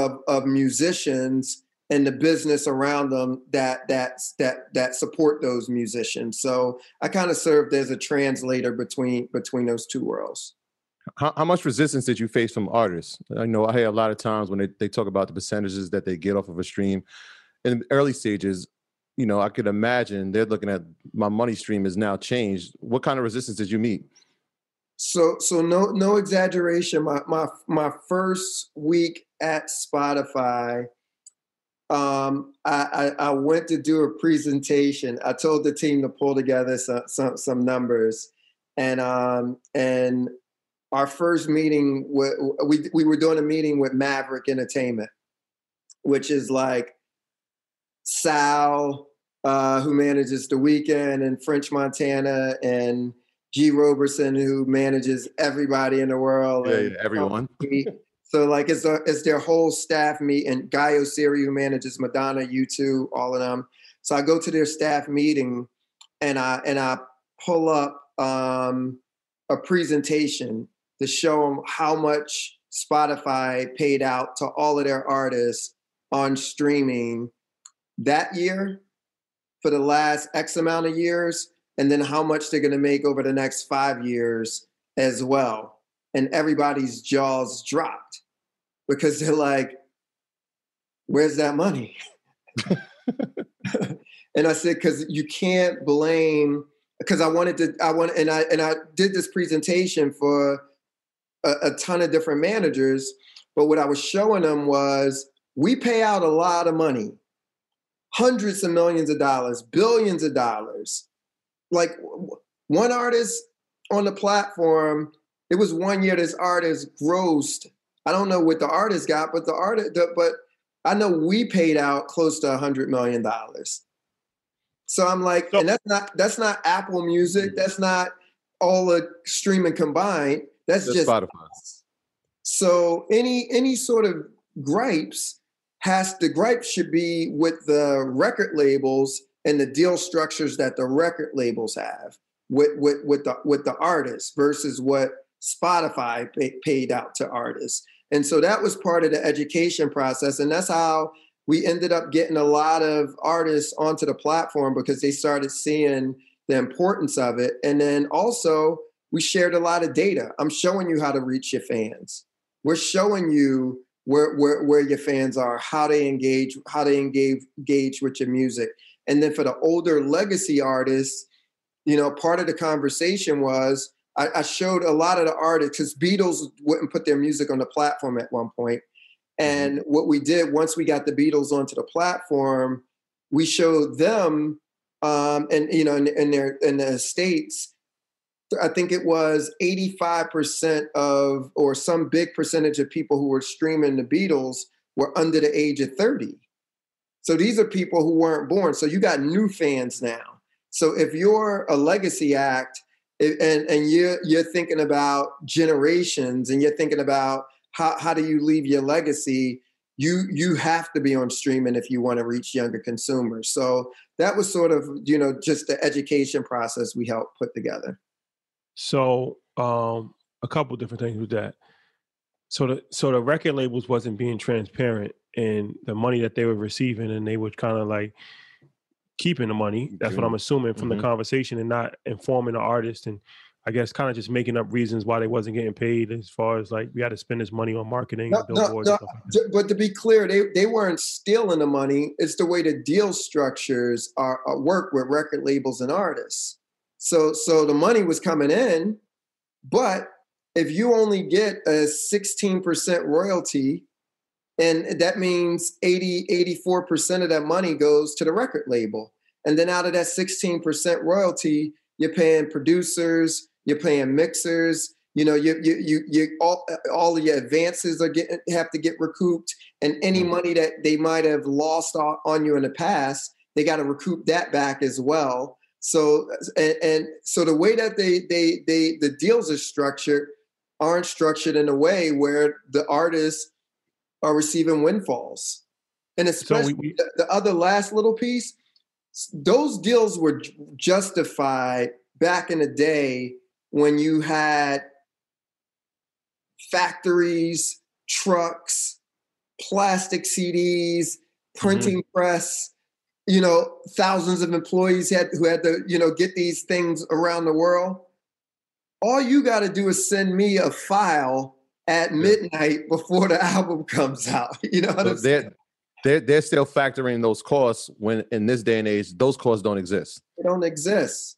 musicians and the business around them that support those musicians. So I kind of served as a translator between those two worlds. How much resistance did you face from artists? I know I hear a lot of times when they talk about the percentages that they get off of a stream in the early stages. I could imagine they're looking at my money stream is now changed. What kind of resistance did you meet? So no exaggeration. My first week at Spotify, I went to do a presentation. I told the team to pull together some numbers, and our first meeting we were doing a meeting with Maverick Entertainment, which is like Sal, who manages The Weeknd, and French Montana, and G. Roberson, who manages everybody in the world. Yeah, everyone. So like it's their whole staff meet, and Guy Oseary, who manages Madonna, U2, all of them. So I go to their staff meeting, and I pull up a presentation to show them how much Spotify paid out to all of their artists on streaming that year for the last X amount of years, and then how much they're going to make over the next 5 years as well. And everybody's jaws dropped because they're like, where's that money? And I said, because you can't blame, because I did this presentation for a ton of different managers, But what I was showing them was we pay out a lot of money, hundreds of millions of dollars, billions of dollars. Like one artist on the platform, it was 1 year this artist grossed, I don't know what the artist got, but but I know we paid out close to $100 million. So I'm like, and that's not Apple Music. That's not all the streaming combined. That's just Spotify. So any sort of gripes should be with the record labels and the deal structures that the record labels have with the artists versus what Spotify paid out to artists. And so that was part of the education process. And that's how we ended up getting a lot of artists onto the platform, because they started seeing the importance of it. And then also we shared a lot of data. I'm showing you how to reach your fans. We're showing you where your fans are, how they engage with your music. And then for the older legacy artists, part of the conversation was I showed a lot of the artists, because Beatles wouldn't put their music on the platform at one point. And what we did, once we got the Beatles onto the platform, we showed them, in the estates, I think it was 85% or some big percentage of people who were streaming the Beatles were under the age of 30. So these are people who weren't born. So you got new fans now. So if you're a legacy act and you're thinking about generations and you're thinking about how do you leave your legacy, you have to be on streaming if you want to reach younger consumers. So that was sort of, just the education process we helped put together. So a couple different things with that. So the record labels wasn't being transparent in the money that they were receiving, and they were kind of like keeping the money. That's what I'm assuming from the conversation, and not informing the artist, and I guess kind of just making up reasons why they wasn't getting paid, as far as like we had to spend this money on marketing and billboards. And stuff like that. But to be clear, they weren't stealing the money. It's the way the deal structures work with record labels and artists. So the money was coming in, but if you only get a 16% royalty, and that means 84% of that money goes to the record label. And then out of that 16% royalty, you're paying producers, you're paying mixers, all of your advances have to get recouped, and any money that they might have lost on you in the past, they got to recoup that back as well. So so the way that the deals aren't structured in a way where the artists are receiving windfalls. And especially the other last little piece, those deals were justified back in the day when you had factories, trucks, plastic CDs, printing press, thousands of employees who had to, get these things around the world. All you got to do is send me a file at midnight before the album comes out. You know what I'm saying? They're still factoring those costs, when in this day and age, those costs don't exist. They don't exist.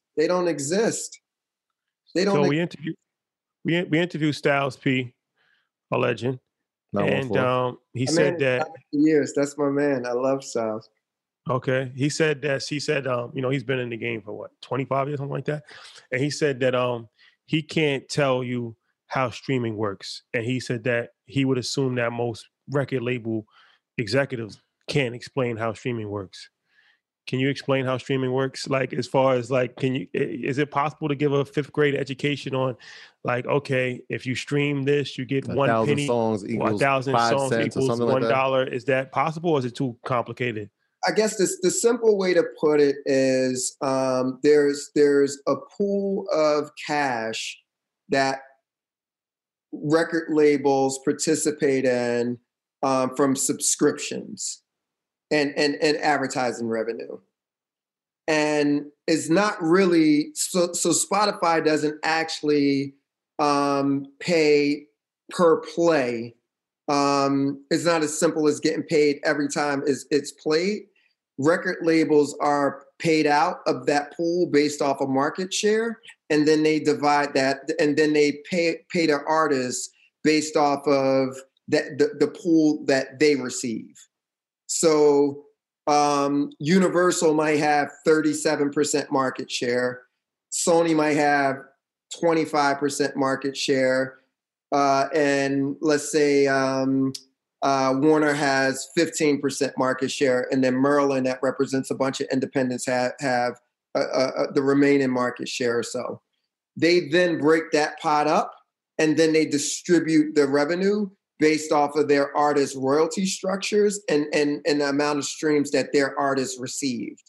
We interviewed Styles P, a legend, and he said that years. That's my man. I love Styles. Okay, he said he's been in the game for 25 years, something like that, and he said that he can't tell you how streaming works, and he said that he would assume that most record label executives can't explain how streaming works. Can you explain how streaming works? Like, as far as like, is it possible to give a 5th grade education on, like, okay, if you stream this, you get 1 penny, songs equals 1,000 songs equals $1. Is that possible, or is it too complicated? I guess the simple way to put it is there's a pool of cash that record labels participate in from subscriptions and advertising revenue. And it's not really, so Spotify doesn't actually pay per play. It's not as simple as getting paid every time it's played. Record labels are paid out of that pool based off of market share, and then they divide that, and then they pay their artists based off of that the pool that they receive. So Universal might have 37% market share. Sony might have 25% market share. And let's say Warner has 15% market share. And then Merlin, that represents a bunch of independents, have the remaining market share or so. They then break that pot up, and then they distribute the revenue based off of their artists' royalty structures and the amount of streams that their artists received.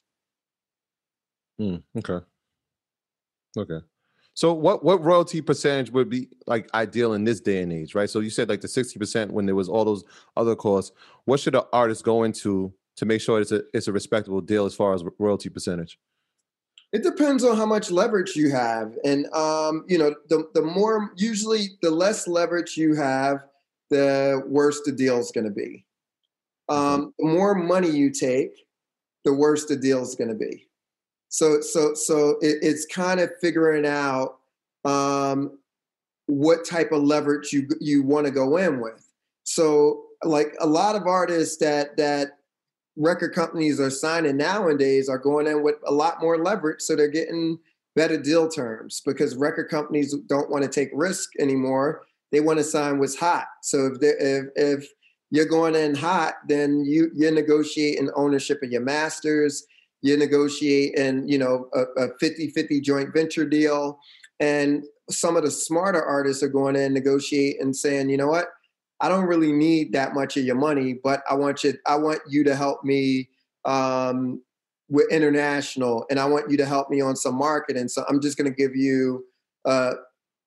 Okay. So what royalty percentage would be like ideal in this day and age, right? So you said like the 60% when there was all those other costs. What should an artist go into to make sure it's a respectable deal as far as royalty percentage? It depends on how much leverage you have. And, the less leverage you have, the worse the deal is going to be. The more money you take, the worse the deal is going to be. So it's kind of figuring out what type of leverage you want to go in with. So like a lot of artists that record companies are signing nowadays are going in with a lot more leverage, so they're getting better deal terms because record companies don't want to take risk anymore. They want to sign what's hot. So if you're going in hot, then you're negotiating ownership of your masters. You're negotiating, a 50-50 joint venture deal. And some of the smarter artists are going in, negotiate and saying, you know what? I don't really need that much of your money, but I want you to help me with international, and I want you to help me on some marketing. So I'm just going to give you a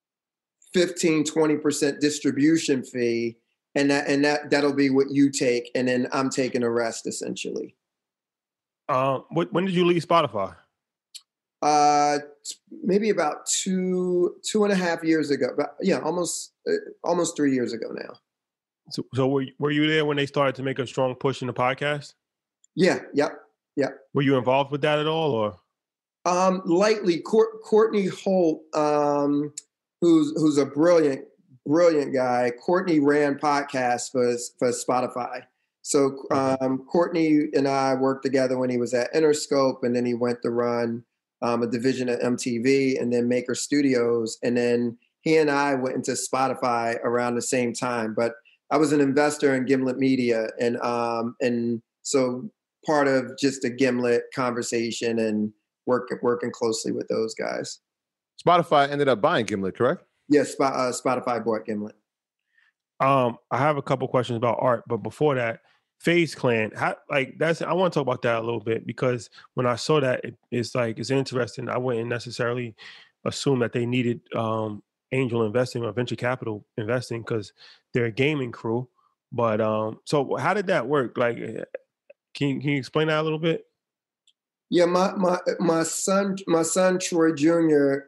15-20% distribution fee, and that'll be what you take, and then I'm taking the rest essentially. When did you leave Spotify? Maybe about two and a half years ago. But yeah, almost 3 years ago now. So were you there when they started to make a strong push in the podcast? Yeah. Yep. Were you involved with that at all, or? Lightly. Courtney Holt, who's a brilliant guy. Courtney ran podcasts for Spotify. So Courtney and I worked together when he was at Interscope, and then he went to run a division of MTV and then Maker Studios. And then he and I went into Spotify around the same time. But I was an investor in Gimlet Media, and so part of just the Gimlet conversation and working closely with those guys. Spotify ended up buying Gimlet, correct? Yes, Spotify bought Gimlet. I have a couple questions about art, but before that, FaZe Clan, I want to talk about that a little bit, because when I saw that, it's interesting. I wouldn't necessarily assume that they needed angel investing or venture capital investing because they're a gaming crew. But so how did that work? Like, can you explain that a little bit? Yeah, my son Troy Jr.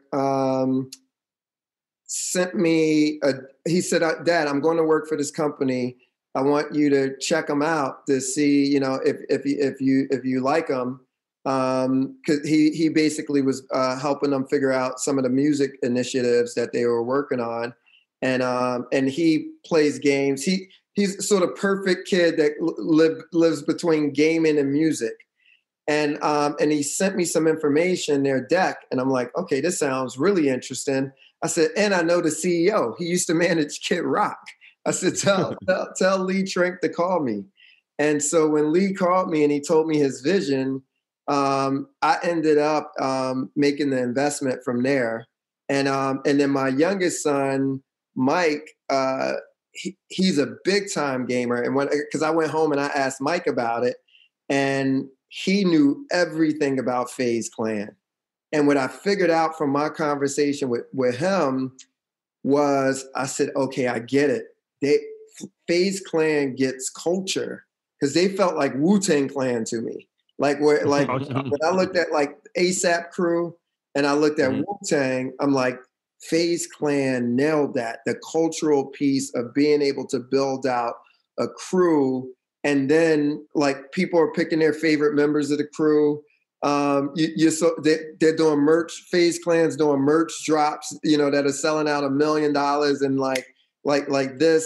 Sent me he said, Dad, I'm going to work for this company. I want you to check them out to see, if you like them. Cause he basically was helping them figure out some of the music initiatives that they were working on. And he plays games. He's sort of perfect kid that lives between gaming and music. And he sent me some information, their deck. And I'm like, okay, this sounds really interesting. I said, and I know the CEO. He used to manage Kid Rock. I said, tell Lee Trink to call me. And so when Lee called me and he told me his vision, I ended up making the investment from there. And then my youngest son, Mike, he's a big time gamer. And because I went home and I asked Mike about it, and he knew everything about FaZe Clan. And what I figured out from my conversation with him was, I said, okay, I get it. FaZe Clan gets culture, because they felt like Wu-Tang Clan to me. When I looked at like ASAP Crew and I looked at Wu-Tang, I'm like, FaZe Clan nailed that. The cultural piece of being able to build out a crew, and then like people are picking their favorite members of the crew. They're doing merch. FaZe Clan's doing merch drops, that are selling out $1 million and like this.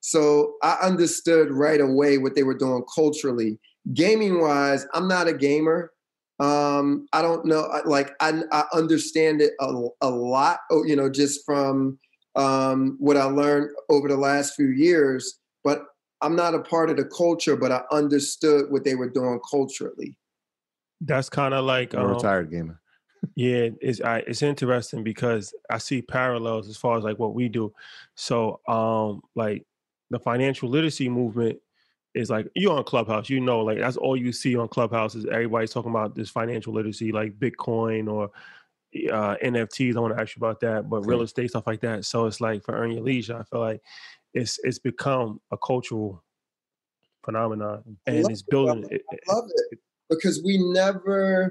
So I understood right away what they were doing culturally. Gaming wise, I'm not a gamer. I don't know. I understand it a lot, just from what I learned over the last few years, but I'm not a part of the culture, but I understood what they were doing culturally. That's kind of like a retired gamer. Yeah, it's interesting because I see parallels as far as like what we do. So, like the financial literacy movement is like, you're on Clubhouse, like that's all you see on Clubhouse is everybody's talking about this financial literacy, like Bitcoin or NFTs. I want to ask you about that, but real estate, stuff like that. So it's like for Earn Your Leisure, I feel like it's become a cultural phenomenon, and it's building. I love it because we never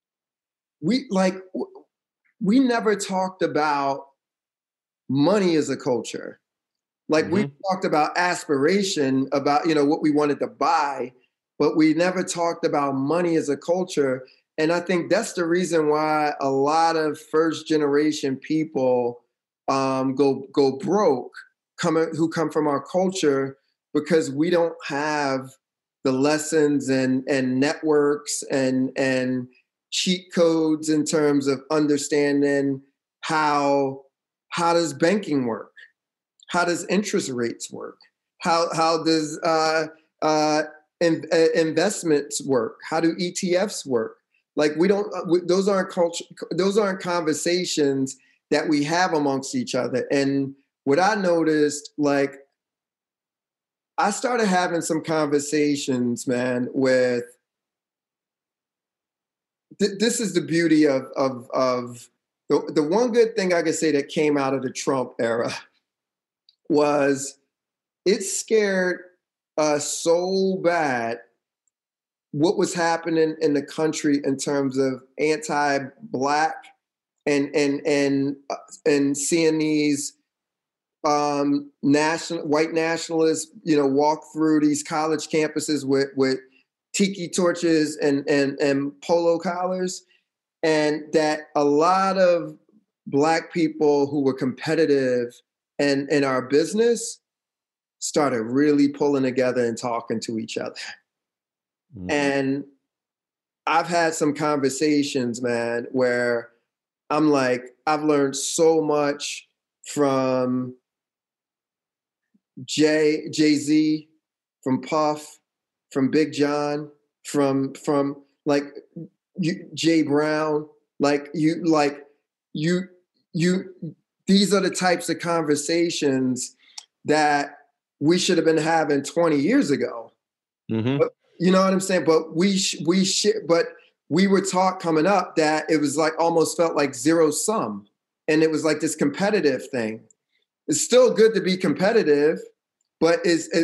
talked about money as a culture. Like we talked about aspiration, about, what we wanted to buy, but we never talked about money as a culture. And I think that's the reason why a lot of first generation people go broke, who come from our culture, because we don't have the lessons and networks and cheat codes in terms of understanding how does banking work? How does interest rates work? How does investments work? How do ETFs work? Like those aren't conversations that we have amongst each other. And what I noticed, like, I started having some conversations, man, with. This is the beauty of the one good thing I could say that came out of the Trump era was it scared us so bad what was happening in the country in terms of anti-Black and seeing these white nationalists, walk through these college campuses with tiki torches and polo collars, and that a lot of Black people who were competitive in our business started really pulling together and talking to each other. And I've had some conversations, man, where I'm like, I've learned so much from Jay-Z, from Puff, from Big John, from like Jay Brown, these are the types of conversations that we should have been having 20 years ago. But, you know what I'm saying? But but we were taught coming up that it was like almost felt like zero sum, and it was like this competitive thing. It's still good to be competitive, but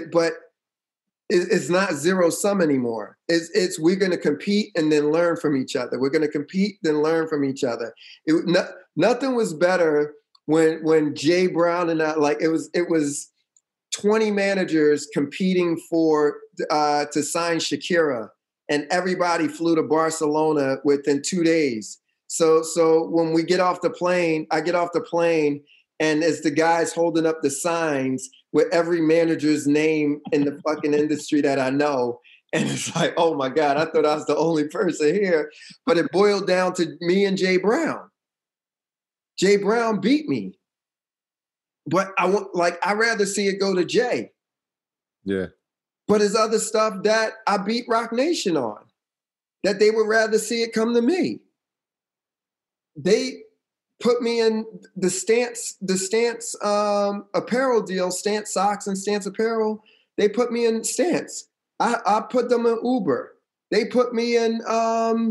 it's not zero sum anymore. It's we're going to compete and then learn from each other. We're going to compete, then learn from each other. Nothing was better when Jay Brown and it was 20 managers competing to sign Shakira, and everybody flew to Barcelona within 2 days. So when we get off the plane, I get off the plane, and as the guys holding up the signs with every manager's name in the fucking industry that I know. And it's like, oh my God, I thought I was the only person here. But it boiled down to me and Jay Brown. Jay Brown beat me. But I'd rather see it go to Jay. Yeah. But there's other stuff that I beat Rock Nation on, that they would rather see it come to me. They put me in the Stance apparel deal, Stance socks and Stance apparel. They put me in Stance. I put them in Uber. They put me in a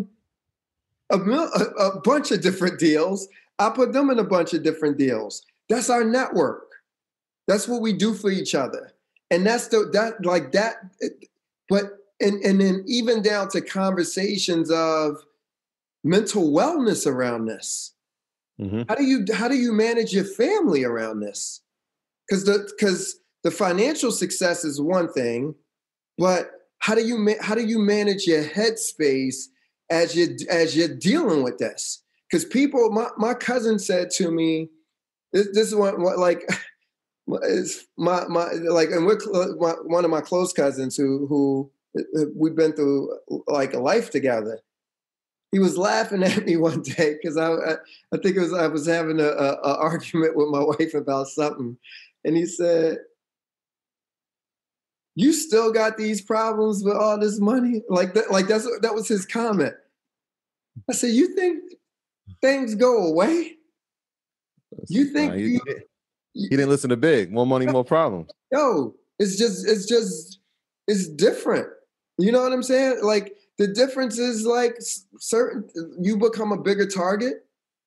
bunch of different deals. I put them in a bunch of different deals. That's our network. That's what we do for each other. And but then even down to conversations of mental wellness around this. How do you manage your family around this? Because the financial success is one thing, but how do you manage your headspace as you're dealing with this? Because people, my cousin said to me, this is what it's my like, and one of my close cousins who we've been through like a life together. He was laughing at me one day because I think I was having a argument with my wife about something, and he said, "You still got these problems with all this money?" That was his comment. I said, "You think things go away? You think he didn't listen to Big. More money, more problems. Yo, it's different. You know what I'm saying? Like the difference is like you become a bigger target.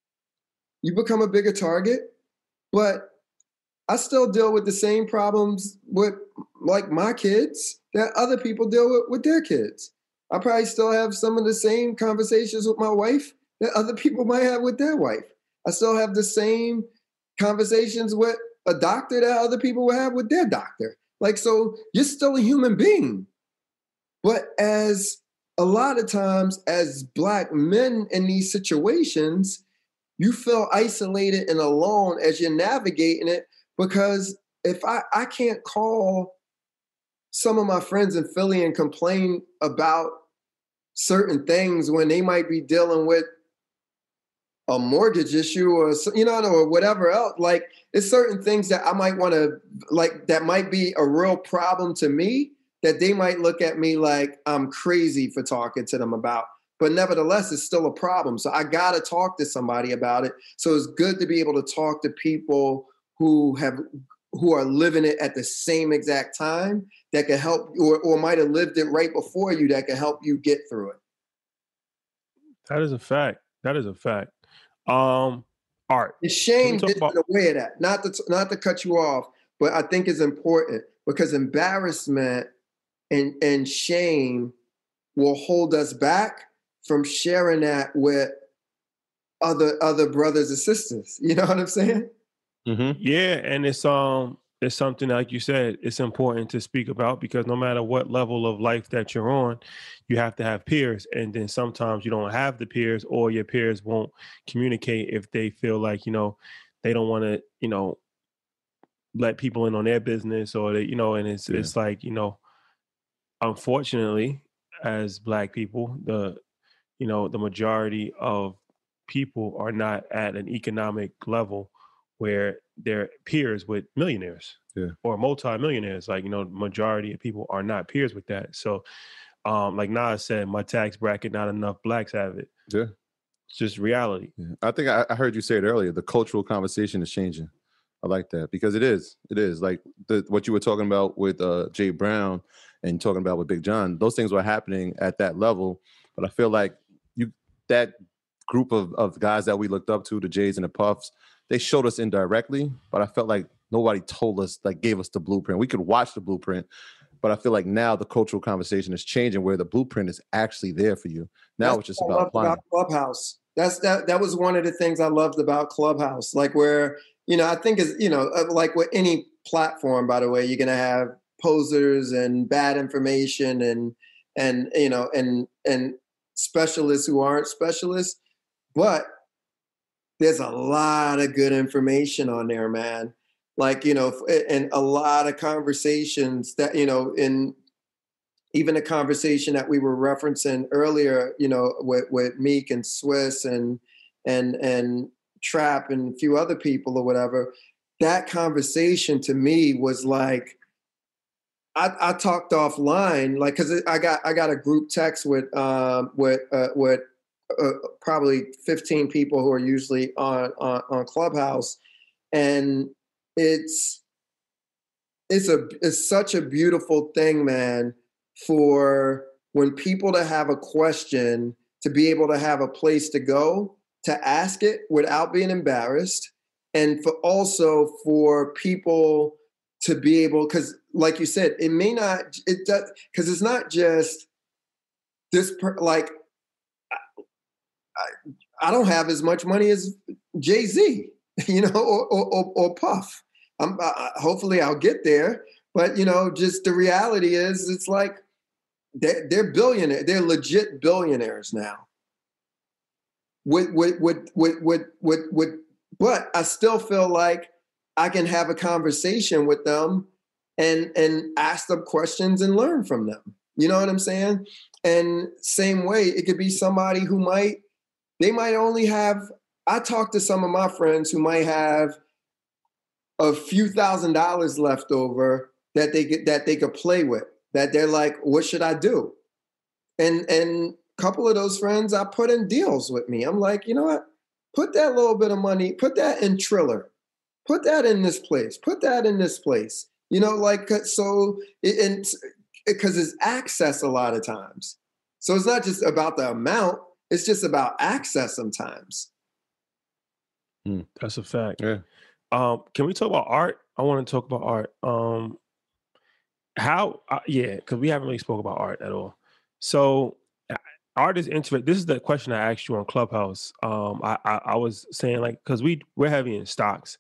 But I still deal with the same problems with like my kids that other people deal with their kids. I probably still have some of the same conversations with my wife that other people might have with their wife. I still have the same conversations with a doctor that other people will have with their doctor. Like, so you're still a human being. But as a lot of times as Black men in these situations, you feel isolated and alone as you're navigating it, because if I can't call some of my friends in Philly and complain about certain things when they might be dealing with a mortgage issue or, or whatever else. Like, it's certain things that I might want to, like, that might be a real problem to me, that they might look at me like I'm crazy for talking to them about. But nevertheless, it's still a problem. So I got to talk to somebody about it. So it's good to be able to talk to people who are living it at the same exact time, that can help, or might have lived it right before you, that can help you get through it. That is a fact. Art. It's shame gets in the way of that. Not to cut you off, but I think it's important, because embarrassment and shame will hold us back from sharing that with other brothers and sisters. You know what I'm saying? Mm-hmm. Yeah, and it's something, like you said, it's important to speak about, because no matter what level of life that you're on, you have to have peers. And then sometimes you don't have the peers, or your peers won't communicate if they feel like, they don't want to, let people in on their business, or they, and it's like, unfortunately, as Black people, the majority of people are not at an economic level where they're peers with millionaires or multimillionaires. Like, majority of people are not peers with that. So, like Nas said, my tax bracket, not enough Blacks have it. Yeah. It's just reality. Yeah. I think I heard you say it earlier. The cultural conversation is changing. I like that, because it is like what you were talking about with Jay Brown and talking about with Big John. Those things were happening at that level. But I feel like that group of guys that we looked up to, the Jays and the Puffs, they showed us indirectly, but I felt like nobody told us, like gave us the blueprint. We could watch the blueprint, but I feel like now the cultural conversation is changing, where the blueprint is actually there for you. Now it's just about applying. About Clubhouse. That was one of the things I loved about Clubhouse. Like, where, I think is, like with any platform, by the way, you're gonna have posers and bad information and specialists who aren't specialists, but there's a lot of good information on there, man. Like, and a lot of conversations that, in even a conversation that we were referencing earlier, with Meek and Swiss and Trap and a few other people or whatever, that conversation to me was like, I talked offline, like, cause I got a group text with probably 15 people who are usually on Clubhouse, and it's such a beautiful thing, man, for when people to have a question, to be able to have a place to go to ask it without being embarrassed, and for people to be able, because like you said, because it's not just this, I don't have as much money as Jay-Z, or Puff. Hopefully I'll get there, but just the reality is, it's like they're billionaires. They're legit billionaires now. But I still feel like I can have a conversation with them and ask them questions and learn from them. You know what I'm saying? And same way, it could be somebody who they might only have, I talk to some of my friends who might have a few $1,000s left over that they could play with, that they're like, what should I do? And a couple of those friends I put in deals with me. I'm like, you know what? Put that little bit of money, put that in Triller, put that in this place, put that in this place. You know, like, so, because it's access a lot of times. So it's not just about the amount, it's just about access sometimes. That's a fact. Yeah. Can we talk about art? I want to talk about art. Because we haven't really spoke about art at all. So art is interesting. This is the question I asked you on Clubhouse. I was saying, like, because we're heavy in stocks.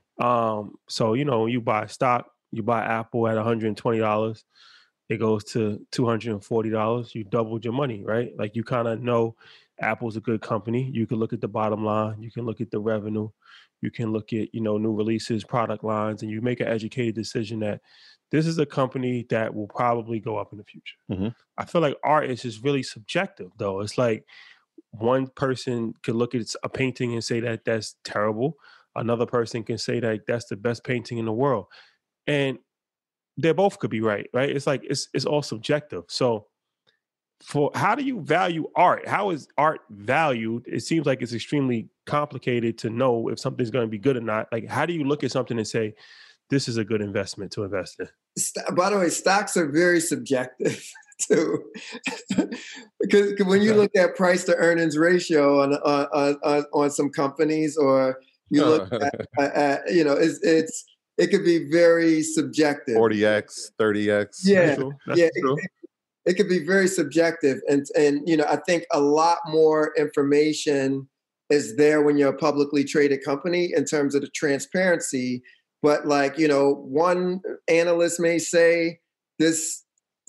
So, you know, you buy stock, you buy Apple at $120, it goes to $240. You doubled your money, right? Like, you kind of know Apple's a good company. You can look at the bottom line. You can look at the revenue. You can look at, you know, new releases, product lines, and you make an educated decision that this is a company that will probably go up in the future. Mm-hmm. I feel like art is just really subjective, though. It's like one person could look at a painting and say that that's terrible. Another person can say that that's the best painting in the world. And they both could be right? It's like, it's all subjective. So how do you value art? How is art valued? It seems like it's extremely complicated to know if something's going to be good or not. Like, how do you look at something and say, this is a good investment to invest in? By the way, stocks are very subjective too, because when you look at price to earnings ratio on some companies, or you look at you know, it could be very subjective. 40x, 30x. Yeah, That's true. It could be very subjective, and you know, I think a lot more information is there when you're a publicly traded company in terms of the transparency. But, like, you know, one analyst may say this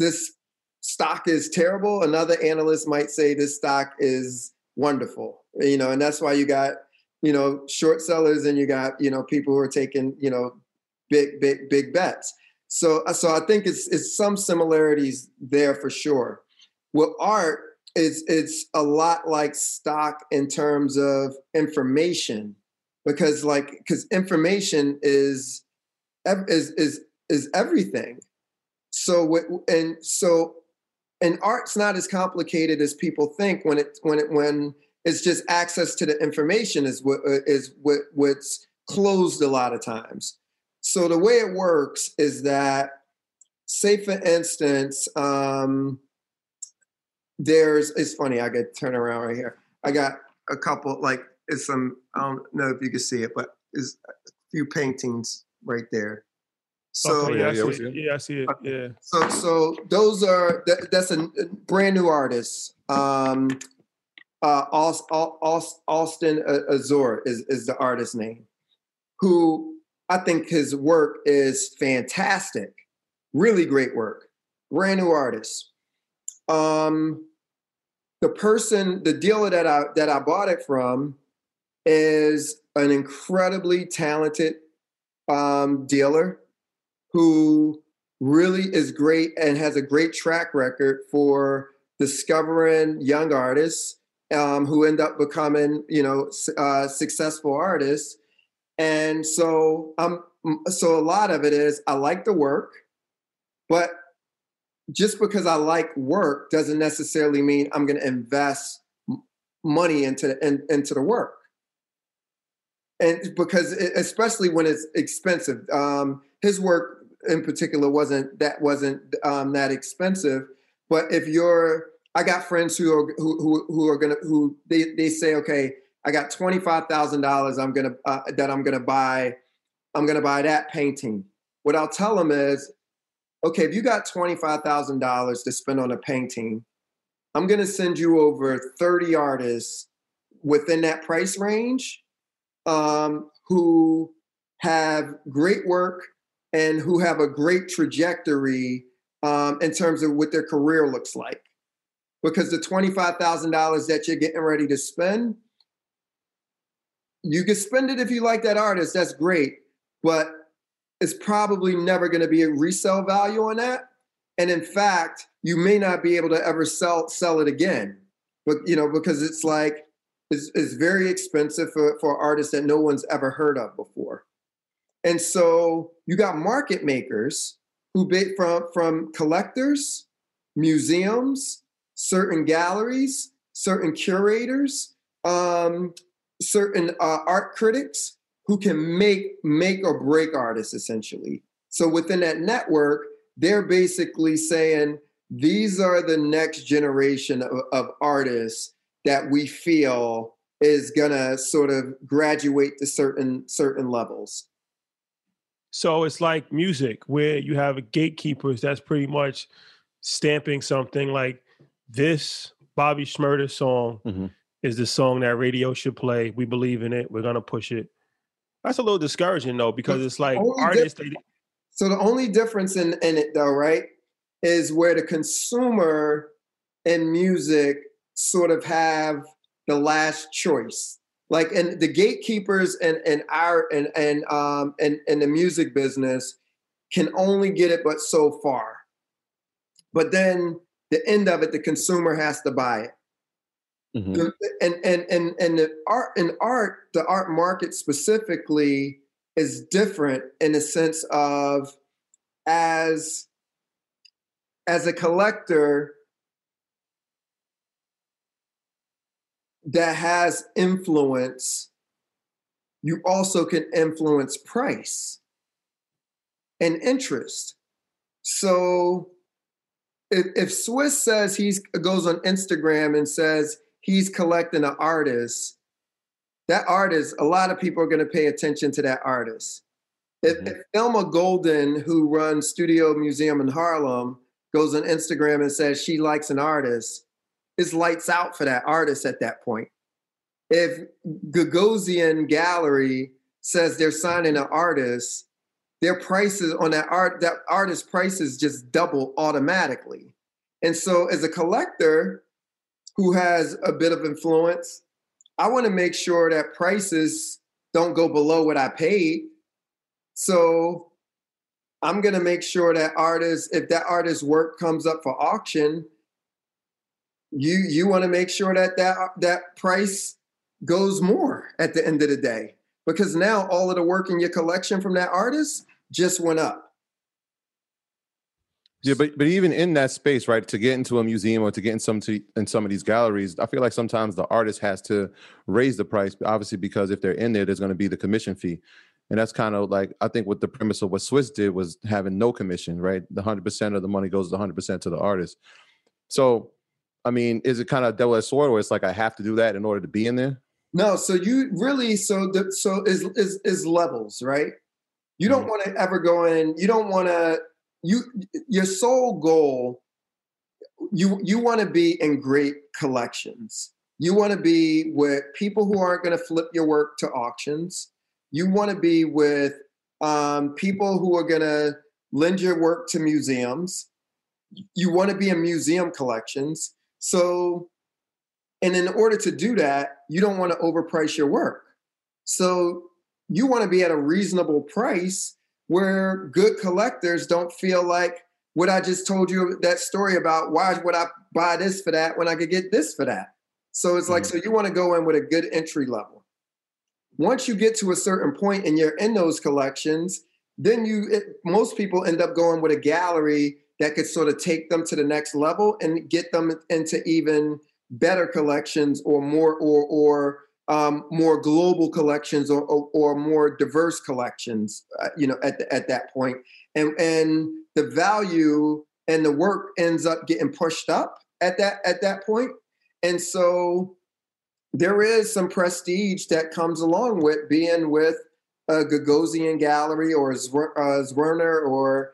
stock is terrible. Another analyst might say this stock is wonderful. You know, and that's why you got, you know, short sellers, and you got, you know, people who are taking, you know, big bets. So I think it's some similarities there for sure. With art, it's a lot like stock in terms of information. Because information is everything. So art's not as complicated as people think when it's just access to the information is what's closed a lot of times. So the way it works is that, say for instance, it's funny, I got to turn around right here. I got a couple, like, it's some, I don't know if you can see it, but there's a few paintings right there. So okay, I see it. Yeah. So those that's a brand new artist. Austin Azor is the artist name, who I think his work is fantastic, really great work, brand new artist. The dealer that I bought it from is an incredibly talented dealer who really is great and has a great track record for discovering young artists who end up becoming, you know, successful artists. And so a lot of it is, I like the work, but just because I like work doesn't necessarily mean I'm going to invest money into the work. And because especially when it's expensive, his work in particular wasn't that expensive. But I got friends who say, okay, I got $25,000. I'm gonna buy that painting. What I'll tell them is, okay, if you got $25,000 to spend on a painting, I'm gonna send you over 30 artists within that price range, who have great work and who have a great trajectory in terms of what their career looks like. Because the $25,000 that you're getting ready to spend, you can spend it if you like that artist, that's great. but it's probably never going to be a resale value on that. And in fact, you may not be able to ever sell it again, but because it's like it's very expensive for artists that no one's ever heard of before. And so you got market makers who from collectors, museums, certain galleries, certain curators, certain art critics who can make or break artists essentially. So within that network, they're basically saying, these are the next generation of artists that we feel is gonna sort of graduate to certain levels. So it's like music where you have gatekeepers that's pretty much stamping something like this Bobby Shmurda song is the song that radio should play. We believe in it. We're going to push it. That's a little discouraging though, because it's like artists. So the only difference in it though, right, is where the consumer and music sort of have the last choice. Like, and the gatekeepers and the music business can only get it but so far. But then the end of it, the consumer has to buy it. Mm-hmm. And the art market specifically is different in the sense of as a collector that has influence, you also can influence price and interest. So if Swiss says goes on Instagram and says he's collecting an artist, that artist, a lot of people are going to pay attention to that artist. If Thelma Golden, who runs Studio Museum in Harlem, goes on Instagram and says she likes an artist, it's lights out for that artist at that point. If Gagosian Gallery says they're signing an artist, their prices on that artist prices just double automatically. And so as a collector who has a bit of influence, I want to make sure that prices don't go below what I paid. So I'm going to make sure that if that artist's work comes up for auction, you want to make sure that price goes more at the end of the day, because now all of the work in your collection from that artist just went up. Yeah, but even in that space, right, to get into a museum or to get in some of these galleries, I feel like sometimes the artist has to raise the price, obviously, because if they're in there's going to be the commission fee. And that's kind of like, I think what the premise of what Swiss did was having no commission, right? The 100% of the money goes 100% to the artist. So, I mean, is it kind of double-edged sword where it's like I have to do that in order to be in there? No, so you really is levels, right? You don't want to ever go in. You don't want to. Your sole goal. You want to be in great collections. You want to be with people who aren't going to flip your work to auctions. You want to be with people who are going to lend your work to museums. You want to be in museum collections. So, and in order to do that, you don't want to overprice your work. So you want to be at a reasonable price where good collectors don't feel like what I just told you, that story about why would I buy this for that when I could get this for that? So it's like, so you want to go in with a good entry level. Once you get to a certain point and you're in those collections, then most people end up going with a gallery that could sort of take them to the next level and get them into even better collections or more more global collections or more diverse collections, at that point. And the value and the work ends up getting pushed up at that point. And so there is some prestige that comes along with being with a Gagosian Gallery or Zwirner or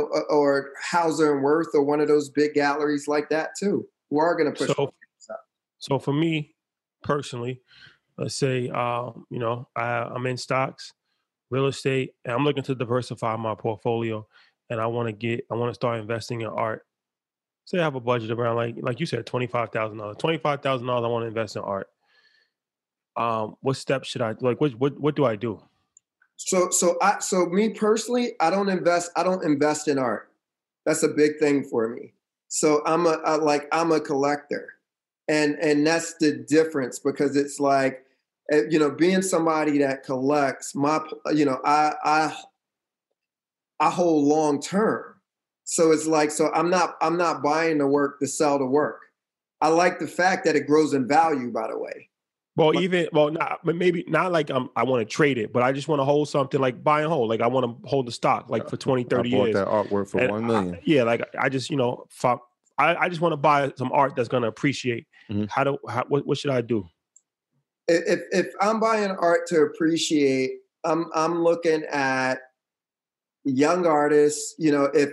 Hauser and Wirth or one of those big galleries like that too, who are going to push up. So for me personally, let's say, I'm in stocks, real estate, and I'm looking to diversify my portfolio, and I want to start investing in art. Say I have a budget around like you said, $25,000. $25,000 I want to invest in art. What steps should I like? What do I do? So me personally, I don't invest in art. That's a big thing for me. So I'm a collector, and that's the difference, because it's like, being somebody that collects, I hold long term. So it's like, so I'm not buying the work to sell the work. I like the fact that it grows in value, by the way. Maybe not like I want to trade it, but I just want to hold something, like buy and hold. Like I want to hold the stock like for 20, 30 years. I bought that artwork for $1 million. I just, I just want to buy some art that's going to appreciate. Mm-hmm. What should I do? If I'm buying art to appreciate, I'm looking at young artists, if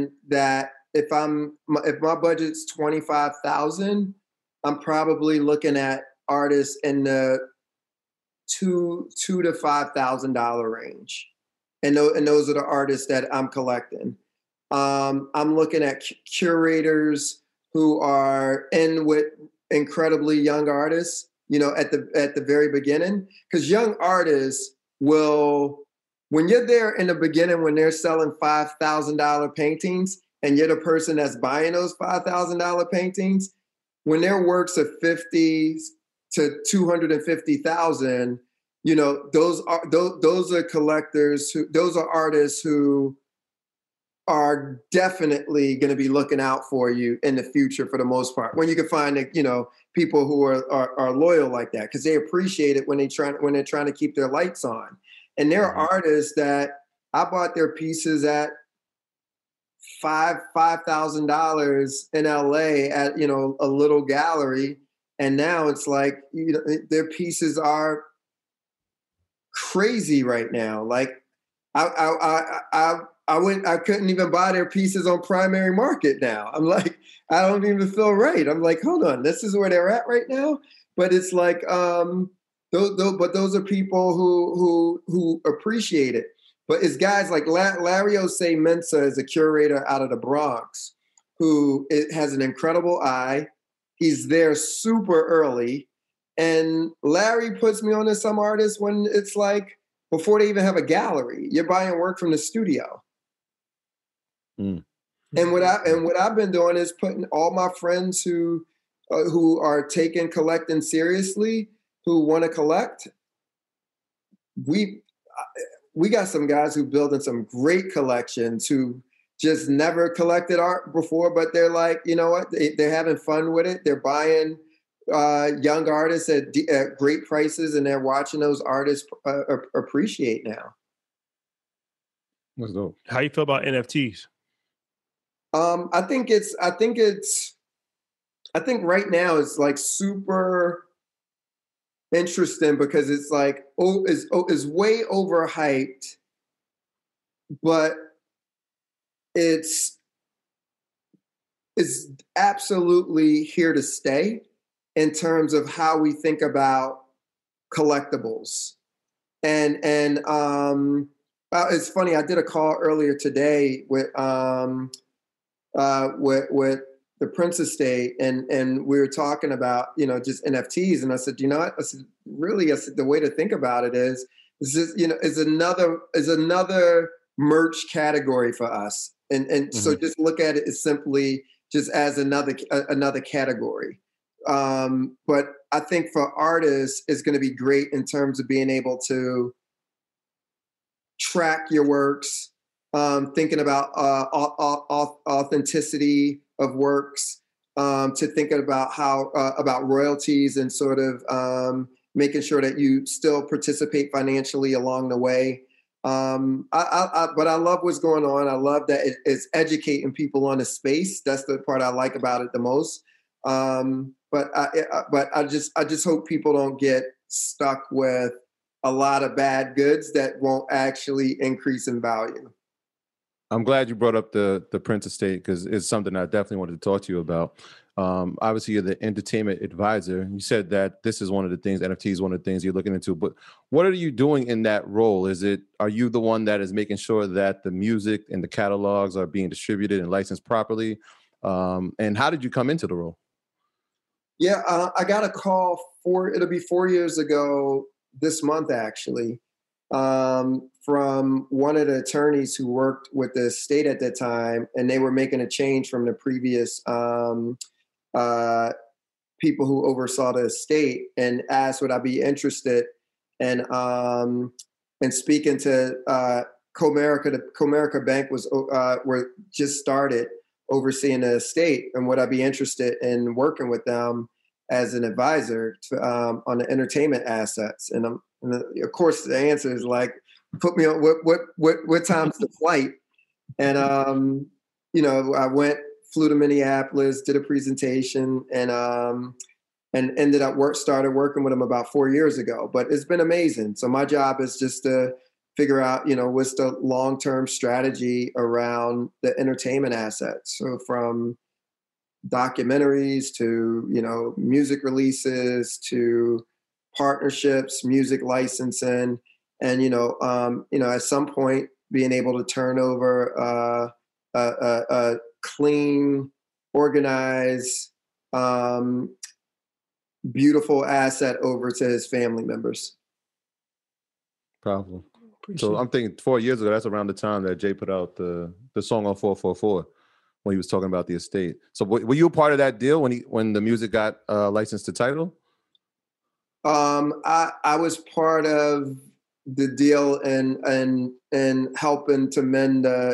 my budget's 25,000, I'm probably looking at artists in the $2,000 to $5,000 range, and those are the artists that I'm collecting. I'm looking at curators who are in with incredibly young artists, at the very beginning, because young artists will, when you're there in the beginning, when they're selling $5,000 paintings, and you're the person that's buying those $5,000 paintings, when their works are 50 to 250,000, those are collectors those are artists who are definitely going to be looking out for you in the future, for the most part, when you can find people who are loyal like that, because they appreciate it when they're trying to keep their lights on. And there are artists that I bought their pieces at $5,000 in LA at a little gallery, and now it's like their pieces are crazy right now. Like I couldn't even buy their pieces on primary market now. I'm like, I don't even feel right. I'm like, hold on, this is where they're at right now. But it's like, those are people who appreciate it. But it's guys like Larry Osei-Mensah is a curator out of the Bronx who has an incredible eye. He's there super early. And Larry puts me on to some artists when it's like before they even have a gallery. You're buying work from the studio. Mm. And what I've been doing is putting all my friends who are taking collecting seriously, who want to collect. We got some guys who building some great collections who just never collected art before, but they're like, you know what? They're having fun with it. They're buying young artists at great prices, and they're watching those artists appreciate now. That's dope. How you feel about NFTs? I think right now it's like super interesting, because it's like is way overhyped, but it's absolutely here to stay in terms of how we think about collectibles. And it's funny, I did a call earlier today with the Prince Estate, and we were talking about, just NFTs. And I said, really, the way to think about it is another merch category for us. And so just look at it as simply just as another category. But I think for artists, it's going to be great in terms of being able to track your works, thinking about authenticity of works, to think about how about royalties, and sort of making sure that you still participate financially along the way. But I love what's going on. I love that it's educating people on the space. That's the part I like about it the most. But I just hope people don't get stuck with a lot of bad goods that won't actually increase in value. I'm glad you brought up the Prince Estate, because it's something I definitely wanted to talk to you about. Obviously, you're the entertainment advisor. You said that this is one of the things, NFT is one of the things you're looking into. But what are you doing in that role? Are you the one that is making sure that the music and the catalogs are being distributed and licensed properly? And how did you come into the role? Yeah, I got a call it'll be 4 years ago this month, actually. from one of the attorneys who worked with the state at that time, and they were making a change from the previous people who oversaw the estate, and asked would I be interested in speaking to Comerica. The Comerica Bank were just started overseeing the estate, and would I be interested in working with them as an advisor on the entertainment assets? And of course, the answer is like, put me on what time's the flight? And I flew to Minneapolis, did a presentation, and ended up started working with them about 4 years ago. But it's been amazing. So my job is just to figure out, what's the long-term strategy around the entertainment assets. So from documentaries to, music releases to partnerships, music licensing, and, at some point being able to turn over a clean, organized, beautiful asset over to his family members. Problem. So I'm thinking 4 years ago, that's around the time that Jay put out the song on 444 when he was talking about the estate. So were you a part of that deal when the music got licensed to Tidal? I was part of the deal and helping to mend the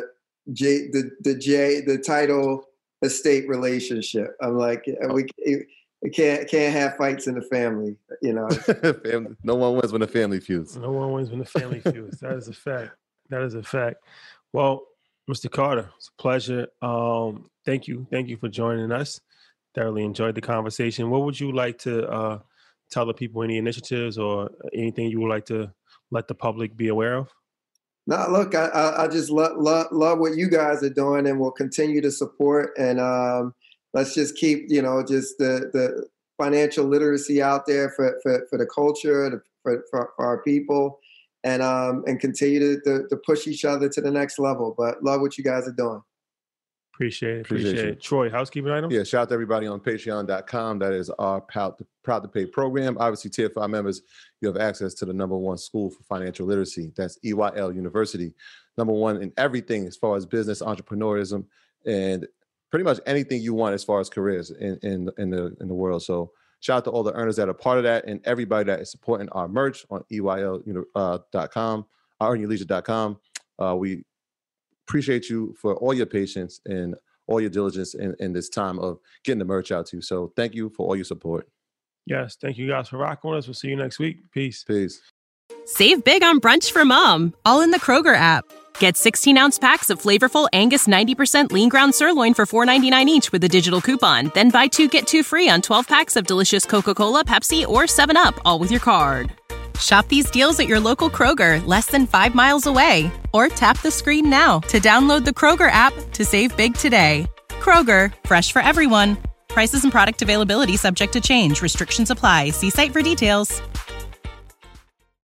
Tidal estate relationship. I'm like, we can't have fights in the family, No one wins when the family feuds. No one wins when the family feuds. That is a fact. That is a fact. Well, Mr. Carter, it's a pleasure. Thank you for joining us. Thoroughly enjoyed the conversation. What would you like to tell the people, any initiatives or anything you would like to let the public be aware of? No, look, I just love what you guys are doing, and we'll continue to support. And let's just keep, just the financial literacy out there for the culture, for our people, and continue to push each other to the next level. But love what you guys are doing. Appreciate it. Troy, housekeeping item? Yeah, shout out to everybody on patreon.com. That is our Proud to Pay program. Obviously, Tier 5 members, you have access to the #1 school for financial literacy. That's EYL University. #1 in everything as far as business, entrepreneurism, and pretty much anything you want as far as careers in the world. So shout out to all the earners that are part of that and everybody that is supporting our merch on EYL.com, earnyourleisure.com. We appreciate you for all your patience and all your diligence in this time of getting the merch out to you. So thank you for all your support. Yes, thank you guys for rocking with us. We'll see you next week. Peace. Save big on brunch for mom, all in the Kroger app. Get 16-ounce packs of flavorful Angus 90% lean ground sirloin for $4.99 each with a digital coupon. Then buy 2, get 2 free on 12 packs of delicious Coca-Cola, Pepsi, or 7-Up, all with your card. Shop these deals at your local Kroger, less than 5 miles away. Or tap the screen now to download the Kroger app to save big today. Kroger, fresh for everyone. Prices and product availability subject to change. Restrictions apply. See site for details.